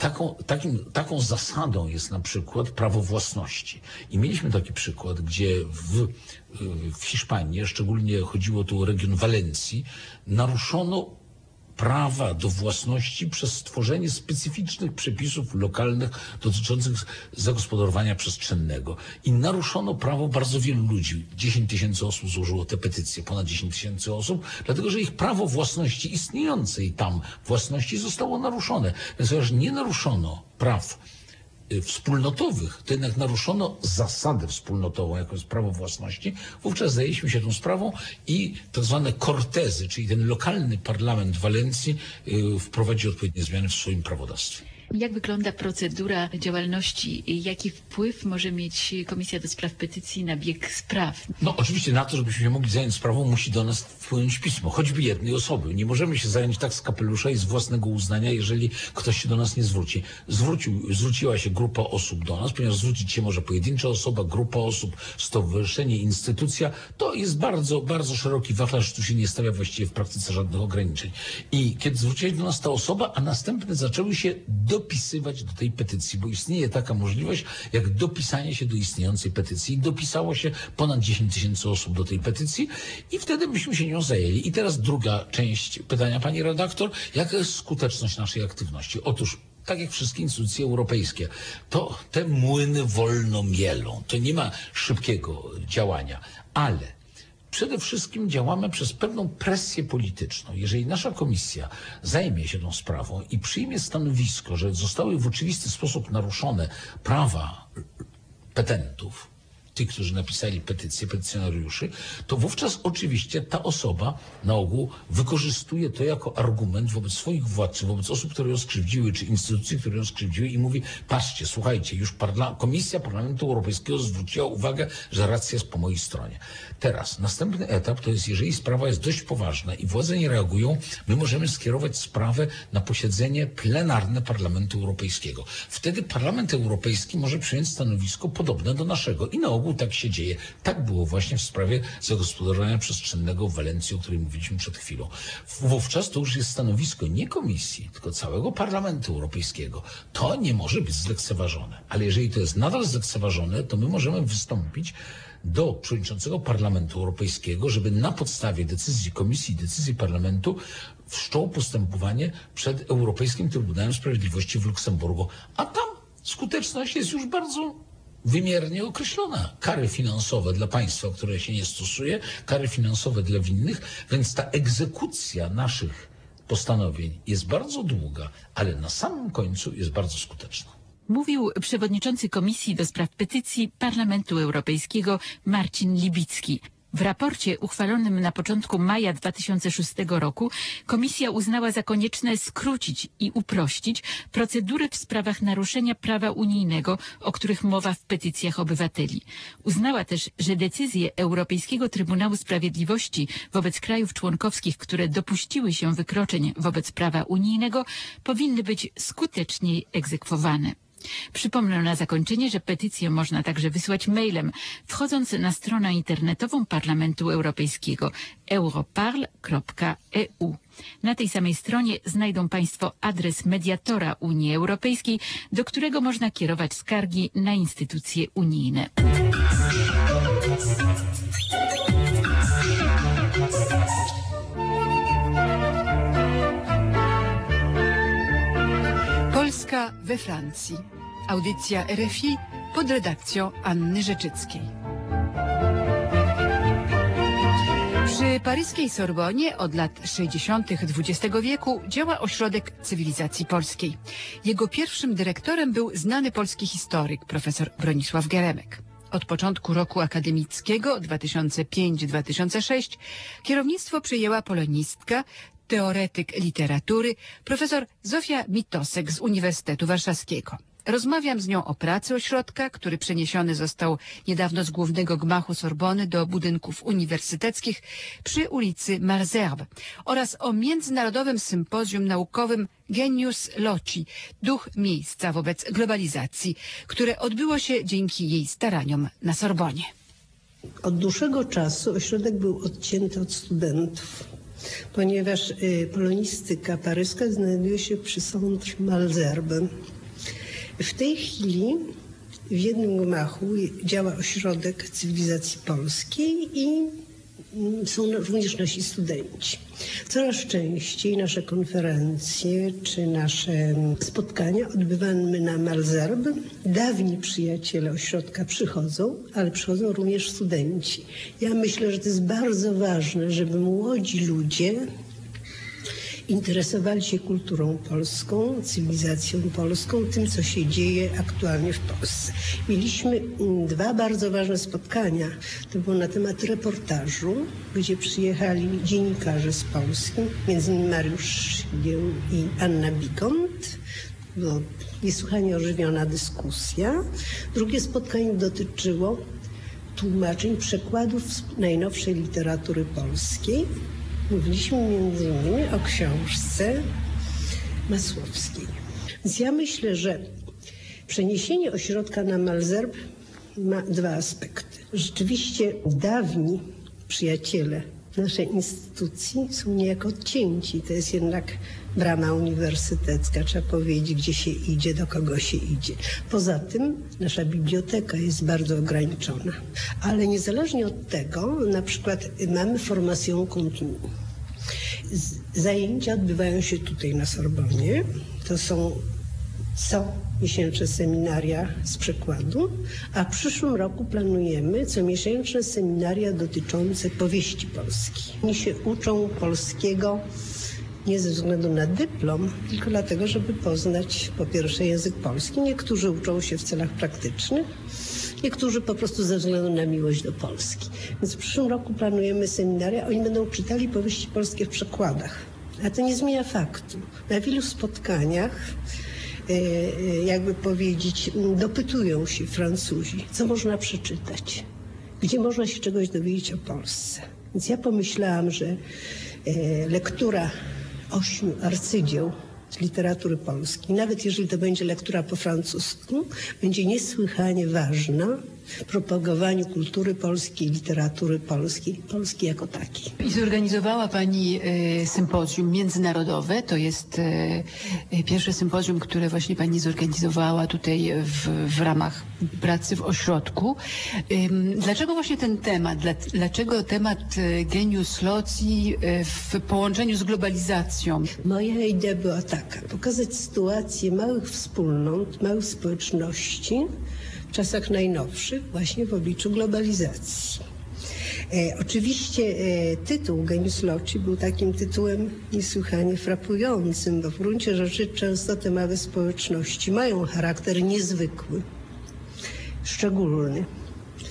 Taką zasadą jest na przykład prawo własności. I mieliśmy taki przykład, gdzie w Hiszpanii, szczególnie chodziło tu o region Walencji, naruszono prawa do własności przez stworzenie specyficznych przepisów lokalnych dotyczących zagospodarowania przestrzennego. I naruszono prawo bardzo wielu ludzi. 10 tysięcy osób złożyło te petycje, ponad 10 tysięcy osób, dlatego że ich prawo własności istniejącej tam własności zostało naruszone. Więc chociaż nie naruszono praw wspólnotowych, to jednak naruszono zasadę wspólnotową, jaką jest prawo własności. Wówczas zajęliśmy się tą sprawą i tak zwane Cortezy, czyli ten lokalny parlament Walencji wprowadził odpowiednie zmiany w swoim prawodawstwie. Jak wygląda procedura działalności? Jaki wpływ może mieć Komisja do Spraw Petycji na bieg spraw? No oczywiście na to, żebyśmy się mogli zająć sprawą, musi do nas wpłynąć pismo, choćby jednej osoby. Nie możemy się zająć tak z kapelusza i z własnego uznania, jeżeli ktoś się do nas nie zwróci. Zwróciła się grupa osób do nas, ponieważ zwrócić się może pojedyncza osoba, grupa osób, stowarzyszenie, instytucja. To jest bardzo, bardzo szeroki wachlarz, tu się nie stawia właściwie w praktyce żadnych ograniczeń. I kiedy zwróciła się do nas ta osoba, a następnie zaczęły się dopisywać do tej petycji, bo istnieje taka możliwość, jak dopisanie się do istniejącej petycji. Dopisało się ponad 10 tysięcy osób do tej petycji i wtedy myśmy się nią zajęli. I teraz druga część pytania, pani redaktor. Jaka jest skuteczność naszej aktywności? Otóż, tak jak wszystkie instytucje europejskie, to te młyny wolno mielą. To nie ma szybkiego działania, ale przede wszystkim działamy przez pewną presję polityczną. Jeżeli nasza komisja zajmie się tą sprawą i przyjmie stanowisko, że zostały w oczywisty sposób naruszone prawa petentów, tych, którzy napisali petycję, petycjonariuszy, to wówczas oczywiście ta osoba na ogół wykorzystuje to jako argument wobec swoich władców, wobec osób, które ją skrzywdziły, czy instytucji, które ją skrzywdziły i mówi, patrzcie, słuchajcie, już Komisja Parlamentu Europejskiego zwróciła uwagę, że racja jest po mojej stronie. Teraz, następny etap to jest, jeżeli sprawa jest dość poważna i władze nie reagują, my możemy skierować sprawę na posiedzenie plenarne Parlamentu Europejskiego. Wtedy Parlament Europejski może przyjąć stanowisko podobne do naszego i na ogół tak się dzieje. Tak było właśnie w sprawie zagospodarowania przestrzennego w Walencji, o której mówiliśmy przed chwilą. Wówczas to już jest stanowisko nie komisji, tylko całego Parlamentu Europejskiego. To nie może być zlekceważone. Ale jeżeli to jest nadal zlekceważone, to my możemy wystąpić do przewodniczącego Parlamentu Europejskiego, żeby na podstawie decyzji Komisji, decyzji Parlamentu wszczął postępowanie przed Europejskim Trybunałem Sprawiedliwości w Luksemburgu. A tam skuteczność jest już bardzo wymiernie określona. Kary finansowe dla państwa, które się nie stosuje, kary finansowe dla winnych, więc ta egzekucja naszych postanowień jest bardzo długa, ale na samym końcu jest bardzo skuteczna. Mówił przewodniczący Komisji do Spraw Petycji Parlamentu Europejskiego Marcin Libicki. W raporcie uchwalonym na początku maja 2006 roku Komisja uznała za konieczne skrócić i uprościć procedury w sprawach naruszenia prawa unijnego, o których mowa w petycjach obywateli. Uznała też, że decyzje Europejskiego Trybunału Sprawiedliwości wobec krajów członkowskich, które dopuściły się wykroczeń wobec prawa unijnego, powinny być skuteczniej egzekwowane. Przypomnę na zakończenie, że petycję można także wysłać mailem, wchodząc na stronę internetową Parlamentu Europejskiego europarl.eu. Na tej samej stronie znajdą Państwo adres mediatora Unii Europejskiej, do którego można kierować skargi na instytucje unijne. Polska we Francji. Audycja RFI pod redakcją Anny Rzeczyckiej. Przy paryskiej Sorbonie od lat 60. XX wieku działa Ośrodek Cywilizacji Polskiej. Jego pierwszym dyrektorem był znany polski historyk, profesor Bronisław Geremek. Od początku roku akademickiego 2005-2006 kierownictwo przejęła polonistka, teoretyk literatury, profesor Zofia Mitosek z Uniwersytetu Warszawskiego. Rozmawiam z nią o pracy ośrodka, który przeniesiony został niedawno z głównego gmachu Sorbony do budynków uniwersyteckich przy ulicy Malesherbes oraz o międzynarodowym sympozjum naukowym Genius Loci, duch miejsca wobec globalizacji, które odbyło się dzięki jej staraniom na Sorbonie. Od dłuższego czasu ośrodek był odcięty od studentów, ponieważ polonistyka paryska znajduje się przy Centre Malesherbes. W tej chwili w jednym gmachu działa Ośrodek Cywilizacji Polskiej i są również nasi studenci. Coraz częściej nasze konferencje czy nasze spotkania odbywamy na Malesherbes. Dawni przyjaciele ośrodka przychodzą, ale przychodzą również studenci. Ja myślę, że to jest bardzo ważne, żeby młodzi ludzie interesowali się kulturą polską, cywilizacją polską, tym, co się dzieje aktualnie w Polsce. Mieliśmy dwa bardzo ważne spotkania. To było na temat reportażu, gdzie przyjechali dziennikarze z Polski, między innymi Mariusz Szygieł i Anna Bikont. Była niesłychanie ożywiona dyskusja. Drugie spotkanie dotyczyło tłumaczeń, przekładów z najnowszej literatury polskiej. Mówiliśmy między innymi o książce Masłowskiej. Więc ja myślę, że przeniesienie ośrodka na Malesherbes ma dwa aspekty. Rzeczywiście dawni przyjaciele naszej instytucji są niejako odcięci. To jest jednak brama uniwersytecka, trzeba powiedzieć, gdzie się idzie, do kogo się idzie. Poza tym nasza biblioteka jest bardzo ograniczona. Ale niezależnie od tego, na przykład mamy formację continu. Zajęcia odbywają się tutaj na Sorbonie. To są comiesięczne seminaria z przekładu, a w przyszłym roku planujemy comiesięczne seminaria dotyczące powieści polskiej. Oni się uczą polskiego nie ze względu na dyplom, tylko dlatego, żeby poznać po pierwsze język polski. Niektórzy uczą się w celach praktycznych, niektórzy po prostu ze względu na miłość do Polski. Więc w przyszłym roku planujemy seminaria, oni będą czytali powieści polskie w przekładach. A to nie zmienia faktu. Na wielu spotkaniach, jakby powiedzieć, dopytują się Francuzi, co można przeczytać, gdzie można się czegoś dowiedzieć o Polsce. Więc ja pomyślałam, że lektura 8 arcydzieł z literatury polskiej, nawet jeżeli to będzie lektura po francusku, będzie niesłychanie ważna w propagowaniu kultury polskiej, literatury polskiej, Polski jako takiej. I zorganizowała Pani sympozjum międzynarodowe. To jest pierwsze sympozjum, które właśnie Pani zorganizowała tutaj w ramach pracy w ośrodku. Dlaczego właśnie ten temat? Dlaczego temat Genius Loci w połączeniu z globalizacją? Moja idea była taka, pokazać sytuację małych wspólnot, małych społeczności w czasach najnowszych, właśnie w obliczu globalizacji. Oczywiście tytuł Genius Loci był takim tytułem niesłychanie frapującym, bo w gruncie rzeczy często te małe społeczności mają charakter niezwykły, szczególny. W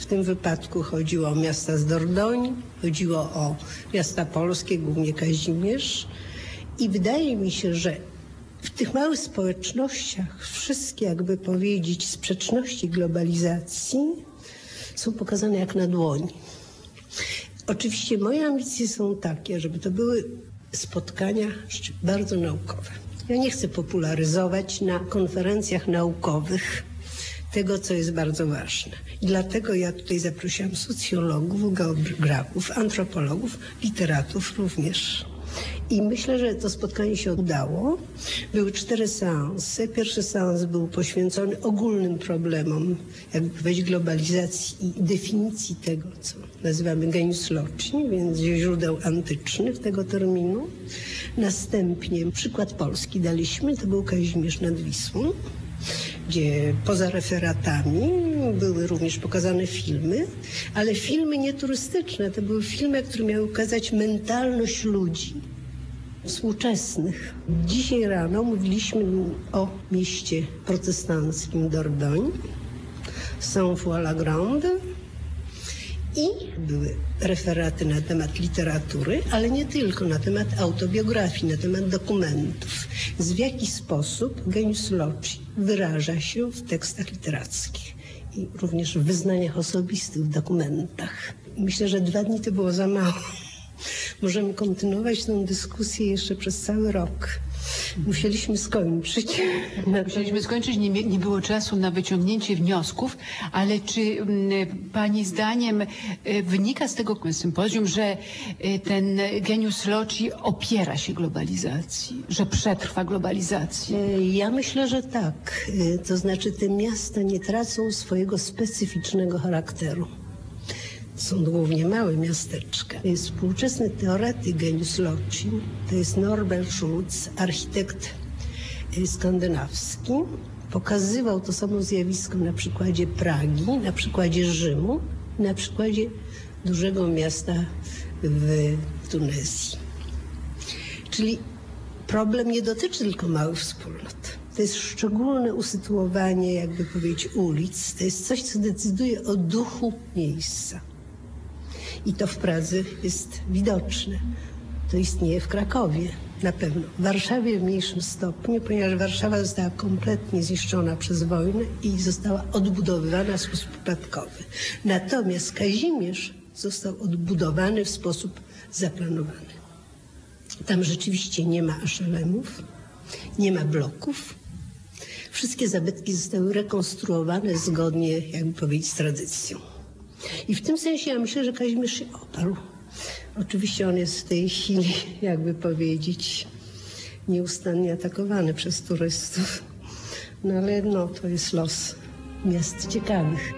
tym wypadku chodziło o miasta z Dordogne, chodziło o miasta polskie, głównie Kazimierz. I wydaje mi się, że w tych małych społecznościach wszystkie, jakby powiedzieć, sprzeczności globalizacji są pokazane jak na dłoni. Oczywiście moje ambicje są takie, żeby to były spotkania bardzo naukowe. Ja nie chcę popularyzować na konferencjach naukowych tego, co jest bardzo ważne. I dlatego ja tutaj zaprosiłam socjologów, geografów, antropologów, literatów również. I myślę, że to spotkanie się udało. Były 4 seanse. Pierwszy seans był poświęcony ogólnym problemom, jakby powiedzieć, globalizacji i definicji tego, co nazywamy genius loci, więc źródeł antycznych tego terminu. Następnie przykład Polski daliśmy, to był Kazimierz nad Wisłą, gdzie poza referatami były również pokazane filmy, ale filmy nie turystyczne. To były filmy, które miały ukazać mentalność ludzi współczesnych. Dzisiaj rano mówiliśmy o mieście protestanckim Dordogne, Saint-Foy-la-Grande i były referaty na temat literatury, ale nie tylko, na temat autobiografii, na temat dokumentów. W jaki sposób genius loci wyraża się w tekstach literackich i również w wyznaniach osobistych, w dokumentach. Myślę, że 2 dni to było za mało. Możemy kontynuować tę dyskusję jeszcze przez cały rok. Musieliśmy skończyć. Nie było czasu na wyciągnięcie wniosków, ale czy pani zdaniem wynika z tego sympozjum, że ten genius loci opiera się globalizacji, że przetrwa globalizację? Ja myślę, że tak. To znaczy te miasta nie tracą swojego specyficznego charakteru. Są głównie małe miasteczka. Współczesny teoretyk genius loci to jest Norbert Schulz, architekt skandynawski. Pokazywał to samo zjawisko na przykładzie Pragi, na przykładzie Rzymu, na przykładzie dużego miasta w Tunezji. Czyli problem nie dotyczy tylko małych wspólnot. To jest szczególne usytuowanie, jakby powiedzieć, ulic. To jest coś, co decyduje o duchu miejsca. I to w Pradze jest widoczne. To istnieje w Krakowie na pewno. W Warszawie w mniejszym stopniu, ponieważ Warszawa została kompletnie zniszczona przez wojnę i została odbudowywana w sposób przypadkowy. Natomiast Kazimierz został odbudowany w sposób zaplanowany. Tam rzeczywiście nie ma aszelemów, nie ma bloków. Wszystkie zabytki zostały rekonstruowane zgodnie, jakby powiedzieć, z tradycją. I w tym sensie ja myślę, że Kazimierz się oparł. Oczywiście on jest w tej chwili, jakby powiedzieć, nieustannie atakowany przez turystów. No ale to jest los miast ciekawych.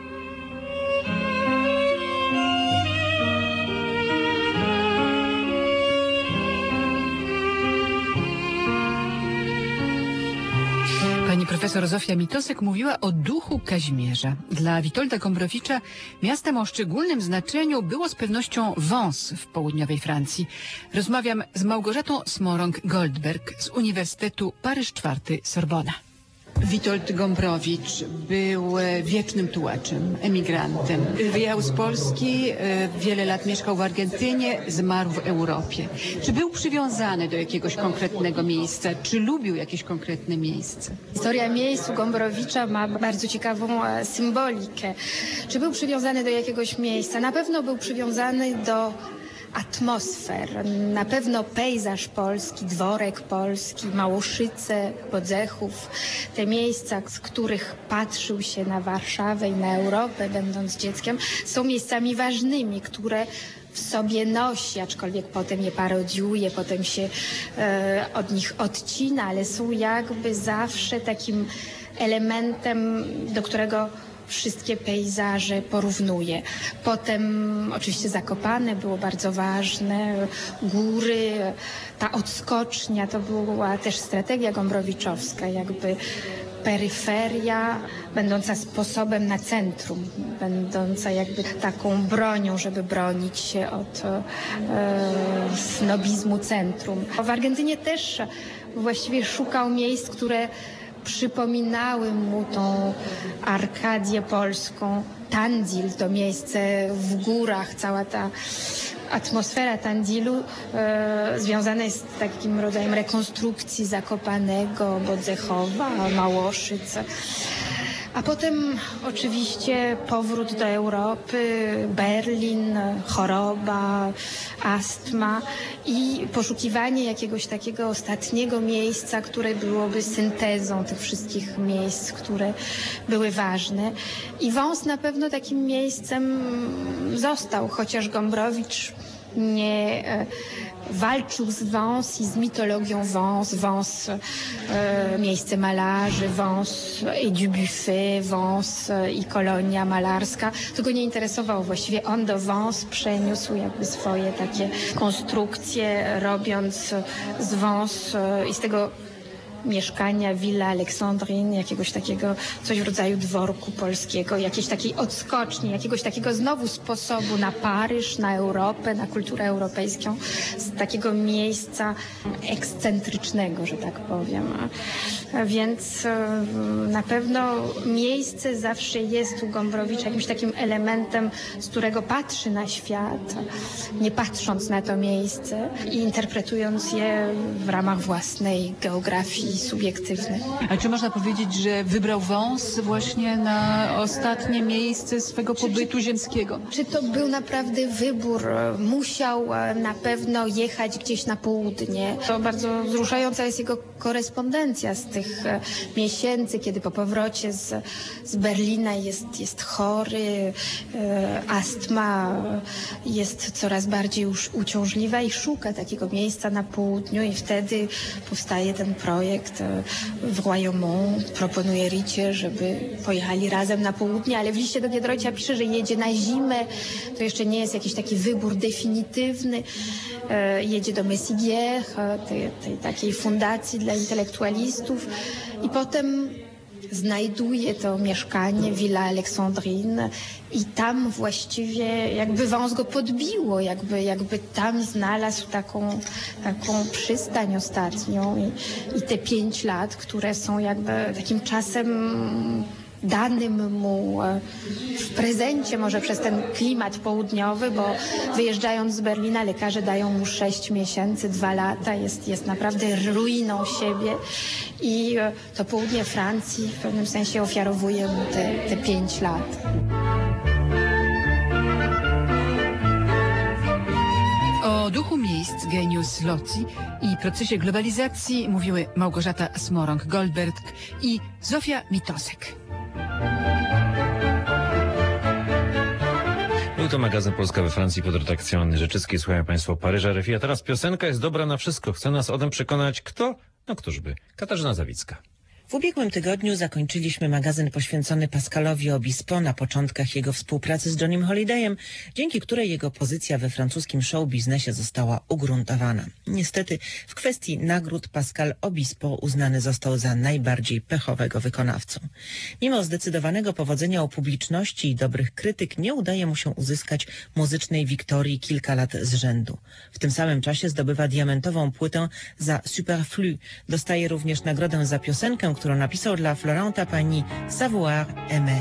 Pani profesor Zofia Mitosek mówiła o duchu Kazimierza. Dla Witolda Gombrowicza miastem o szczególnym znaczeniu było z pewnością Vence w południowej Francji. Rozmawiam z Małgorzatą Smorąg-Goldberg z Uniwersytetu Paryż IV Sorbona. Witold Gombrowicz był wiecznym tułaczem, emigrantem. Wyjechał z Polski, wiele lat mieszkał w Argentynie, zmarł w Europie. Czy był przywiązany do jakiegoś konkretnego miejsca? Czy lubił jakieś konkretne miejsce? Historia miejsc u Gombrowicza ma bardzo ciekawą symbolikę. Czy był przywiązany do jakiegoś miejsca? Na pewno był przywiązany do atmosfer. Na pewno pejzaż polski, dworek polski, Małoszyce, Bodzechów, te miejsca, z których patrzył się na Warszawę i na Europę, będąc dzieckiem, są miejscami ważnymi, które w sobie nosi, aczkolwiek potem je parodiuje, potem się od nich odcina, ale są jakby zawsze takim elementem, do którego wszystkie pejzaże porównuje. Potem oczywiście Zakopane było bardzo ważne, góry, ta odskocznia to była też strategia gombrowiczowska, jakby peryferia będąca sposobem na centrum, będąca jakby taką bronią, żeby bronić się od snobizmu centrum. W Argentynie też właściwie szukał miejsc, które przypominały mu tą Arkadię polską. Tandil to miejsce w górach, cała ta atmosfera Tandilu związana jest z takim rodzajem rekonstrukcji Zakopanego, Bodzechowa, Małoszyc. A potem oczywiście powrót do Europy, Berlin, choroba, astma i poszukiwanie jakiegoś takiego ostatniego miejsca, które byłoby syntezą tych wszystkich miejsc, które były ważne. I Wąs na pewno takim miejscem został, chociaż Gombrowicz nie walczył z Wąs i z mitologią Wąs. Wąs, miejsce malarzy, Wąs i du Buffet, Wąs i kolonia malarska. To go nie interesowało. Właściwie on do Wąs przeniósł jakby swoje takie konstrukcje, robiąc z Wąs i z tego mieszkania, Villa Alexandrine, jakiegoś takiego, coś w rodzaju dworku polskiego, jakiejś takiej odskoczni, jakiegoś takiego znowu sposobu na Paryż, na Europę, na kulturę europejską, z takiego miejsca ekscentrycznego, że tak powiem. Więc na pewno miejsce zawsze jest u Gombrowicza jakimś takim elementem, z którego patrzy na świat, nie patrząc na to miejsce i interpretując je w ramach własnej geografii subiektywnej. A czy można powiedzieć, że wybrał Wąs właśnie na ostatnie miejsce swego pobytu ziemskiego? Czy to był naprawdę wybór? Musiał na pewno jechać gdzieś na południe. To bardzo wzruszająca jest jego korespondencja z tych miesięcy, kiedy po powrocie z Berlina jest chory, astma jest coraz bardziej już uciążliwa i szuka takiego miejsca na południu i wtedy powstaje ten projekt w Royaumont. Proponuje Ricie, żeby pojechali razem na południe, ale w liście do Giedroycia pisze, że jedzie na zimę. To jeszcze nie jest jakiś taki wybór definitywny. Jedzie do Messiguières, tej takiej fundacji dla intelektualistów i potem znajduje to mieszkanie, Villa Alexandrine i tam właściwie jakby Wąs go podbiło, jakby tam znalazł taką przystań ostatnią i te 5 lat, które są jakby takim czasem danym mu w prezencie może przez ten klimat południowy, bo wyjeżdżając z Berlina lekarze dają mu 6 miesięcy, 2 lata, jest naprawdę ruiną siebie i to południe Francji w pewnym sensie ofiarowuje mu te 5 lat. O duchu miejsc, genius loci i procesie globalizacji mówiły Małgorzata Smorąg-Goldberg i Zofia Mitosek. Był to magazyn Polska we Francji pod redakcją Anny Rzeczyckiej. Słuchają Państwo Paryża RFI. A teraz piosenka jest dobra na wszystko. Chce nas o tym przekonać kto? No któżby? Katarzyna Zawicka. W ubiegłym tygodniu zakończyliśmy magazyn poświęcony Pascalowi Obispo na początkach jego współpracy z Johnnym Holidayem, dzięki której jego pozycja we francuskim show biznesie została ugruntowana. Niestety w kwestii nagród Pascal Obispo uznany został za najbardziej pechowego wykonawcę. Mimo zdecydowanego powodzenia u publiczności i dobrych krytyk nie udaje mu się uzyskać muzycznej wiktorii kilka lat z rzędu. W tym samym czasie zdobywa diamentową płytę za Superflu. Dostaje również nagrodę za piosenkę, którą napisał dla Florenta Pagny, Savoir aimer.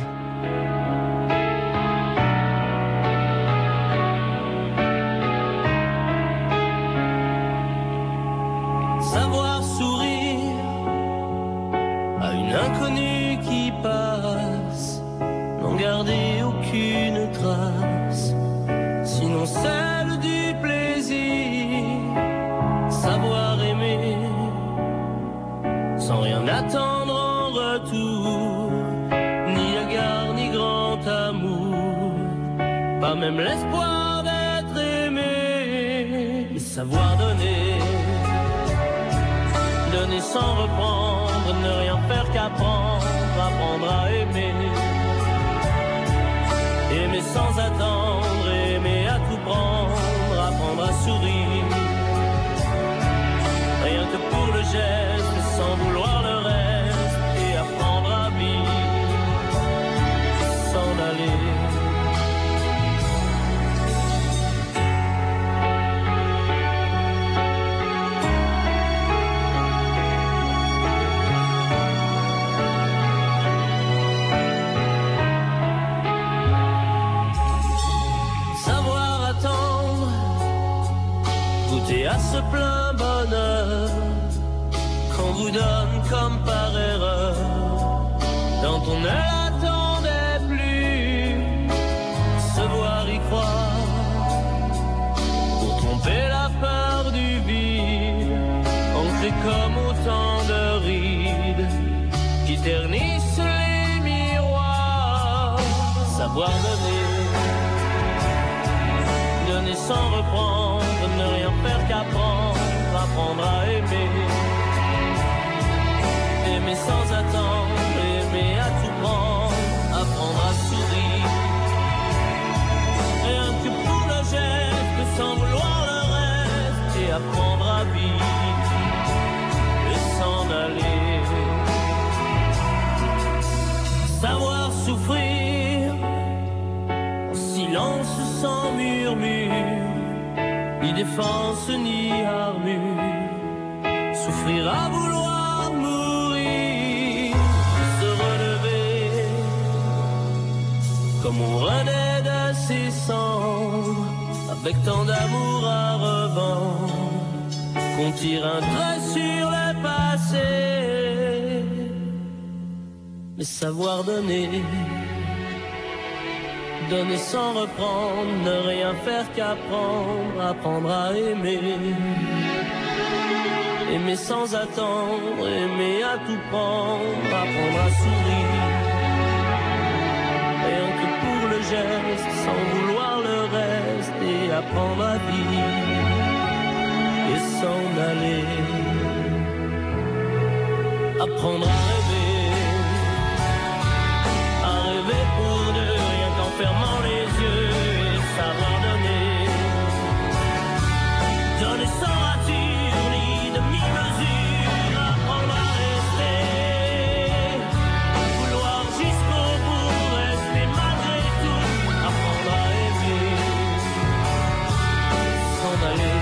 Savoir sourire à une inconnue qui passe, n'en garder aucune trace, sinon celle du plaisir. Savoir aimer sans rien attendre en retour, ni regard ni grand amour, pas même l'espoir d'être aimé. Mais savoir donner, donner sans reprendre, ne rien faire qu'apprendre, apprendre à aimer, aimer sans attendre, aimer à tout prendre, apprendre à sourire, rien que pour le geste, sans vouloir le reste, et apprendre à vivre, s'en aller. savoir donner. Donner sans reprendre, ne rien faire qu'apprendre, apprendre à aimer. Aimer sans attendre, aimer à tout prendre, apprendre à sourire. Rien que pour le geste, sans vouloir le reste, et apprendre à vivre, et s'en aller. Savoir souffrir, en silence sans murmure, ni défense ni armure. Souffrir à vouloir mourir, se relever, comme on renaît de ses cendres, avec tant d'amour à revendre, qu'on tire un trait sur le passé. Mais savoir donner, donner sans reprendre, ne rien faire qu'apprendre, apprendre à aimer. Aimer sans attendre, aimer à tout prendre, apprendre à sourire. Rien que pour le geste, sans vouloir le reste, et apprendre à vivre, et s'en aller. Apprendre à rêver. Pour deux, rien qu'en fermant les yeux, et savoir donner. Donner sans rature ni demi-mesure, apprendre à rester. Vouloir jusqu'au bout, rester malgré tout, apprendre à aimer. S'en aller.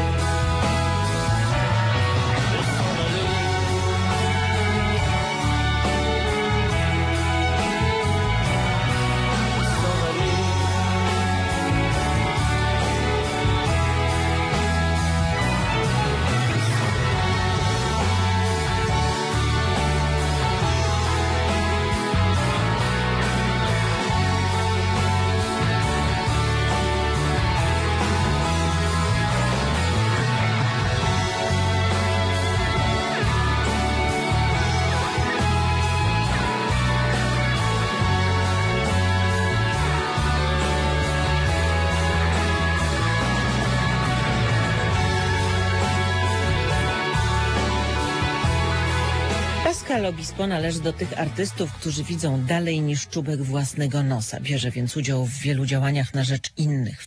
Et s'en aller. Pascal Obispo należy do tych artystów, którzy widzą dalej niż czubek własnego nosa. Bierze więc udział w wielu działaniach na rzecz innych. W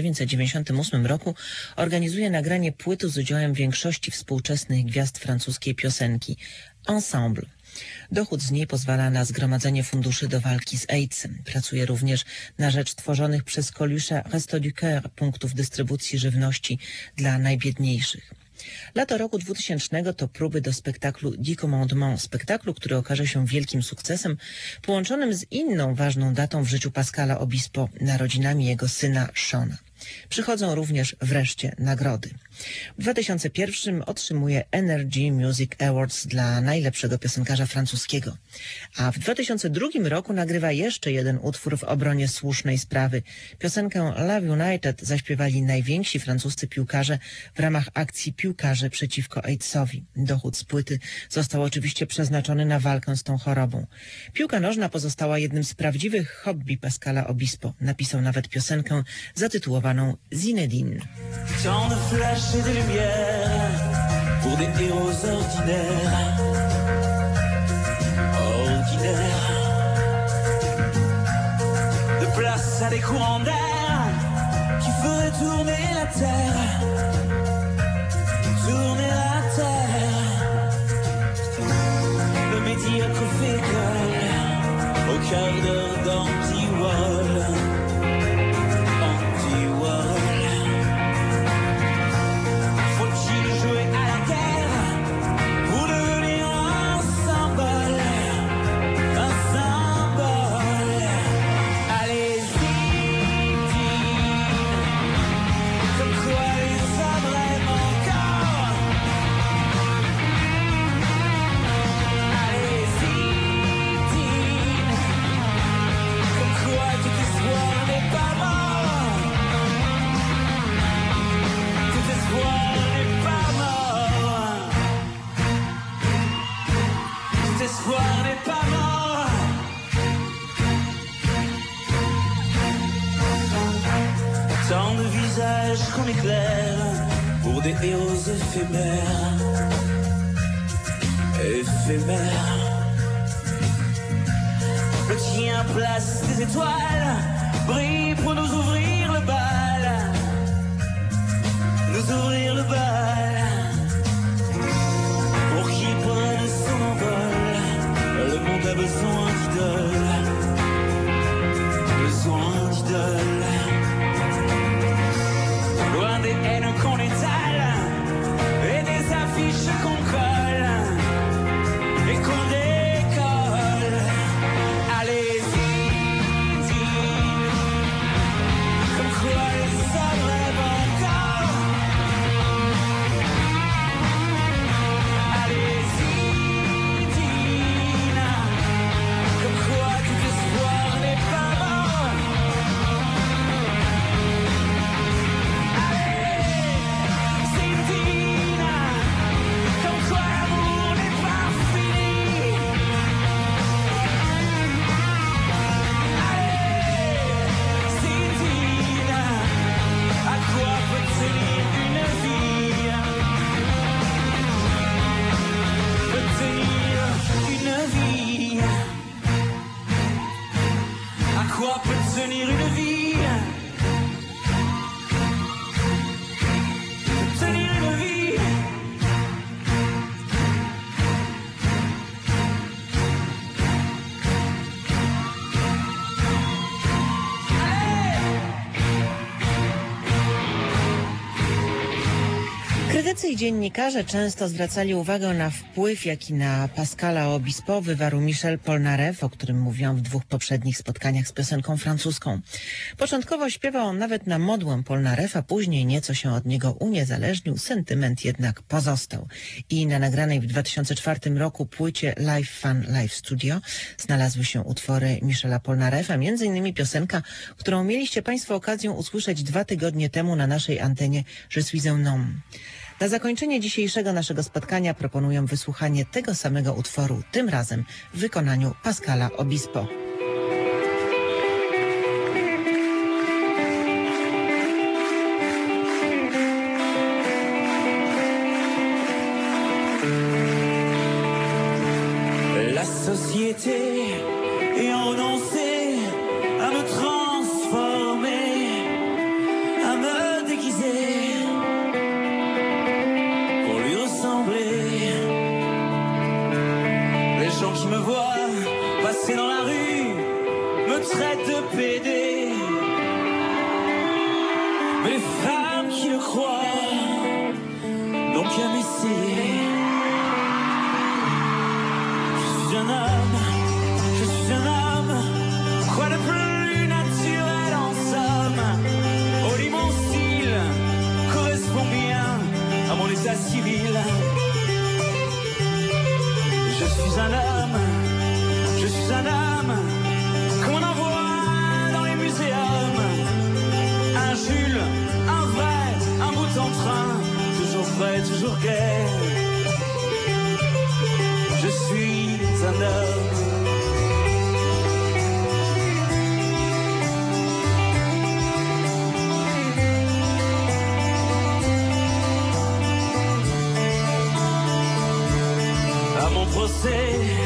1998 roku organizuje nagranie płyty z udziałem większości współczesnych gwiazd francuskiej piosenki Ensemble. Dochód z niej pozwala na zgromadzenie funduszy do walki z AIDS-em. Pracuje również na rzecz tworzonych przez Coluche Resto du Cœur punktów dystrybucji żywności dla najbiedniejszych. Lato roku 2000 to próby do spektaklu 10 Commandements, spektaklu, który okaże się wielkim sukcesem, połączonym z inną ważną datą w życiu Pascala Obispo, narodzinami jego syna Shona. Przychodzą również wreszcie nagrody. W 2001 otrzymuje Energy Music Awards dla najlepszego piosenkarza francuskiego. A w 2002 roku nagrywa jeszcze jeden utwór w obronie słusznej sprawy. Piosenkę Love United zaśpiewali najwięksi francuscy piłkarze w ramach akcji Piłkarze przeciwko AIDS-owi. Dochód z płyty został oczywiście przeznaczony na walkę z tą chorobą. Piłka nożna pozostała jednym z prawdziwych hobby Pascala Obispo. Napisał nawet piosenkę zatytułowaną Zinedine. Tant de flash et de lumière pour des héros ordinaires, ordinaires. De place à des courants d'air qui feraient tourner la terre, tourner la terre. Le médiocre fécole au quart d'heure d'Anti-Wall. comme éclair pour des héros éphémères. Éphémères. Le tien, place des étoiles, brille pour nous ouvrir le bal. Nous ouvrir le bal. Pour qui prenne son envol, le monde a besoin d'idoles. Besoin d'idoles. Loin des haines qu'on étale et des affiches qu'on colle et qu'on décolle. Allez-y, dis, comme quoi les hommes rêvent encore. Allez-y, dis, comme quoi tout espoir n'est pas mort. Tenir une vie, tenir une vie. Krytycy i dziennikarze często zwracali uwagę na wpływ, jaki na Pascala Obispo wywarł Michel Polnareff, o którym mówiłam w 2 poprzednich spotkaniach z piosenką francuską. Początkowo śpiewał on nawet na modłę Polnareffa, później nieco się od niego uniezależnił, sentyment jednak pozostał. I na nagranej w 2004 roku płycie Live Fun Live Studio znalazły się utwory Michela Polnareffa, między innymi piosenka, którą mieliście Państwo okazję usłyszeć 2 tygodnie temu na naszej antenie Je suis un homme. Na zakończenie dzisiejszego naszego spotkania proponuję wysłuchanie tego samego utworu, tym razem w wykonaniu Pascala Obispo. La société est renoncée à me transformer, à me déguiser pour lui ressembler. Les gens qui me voient passer dans la rue me traitent de pédé. Mais les femmes qui le croient n'ont qu'à m'essayer. Je suis un homme, quoi de plus naturel en somme. Oh, dis mon style correspond bien à mon état civil. Je suis un homme, comme on en voit dans les muséums. Un Jules, un vrai, un bout en train, toujours frais, toujours gai. Je suis un homme. À mon procès,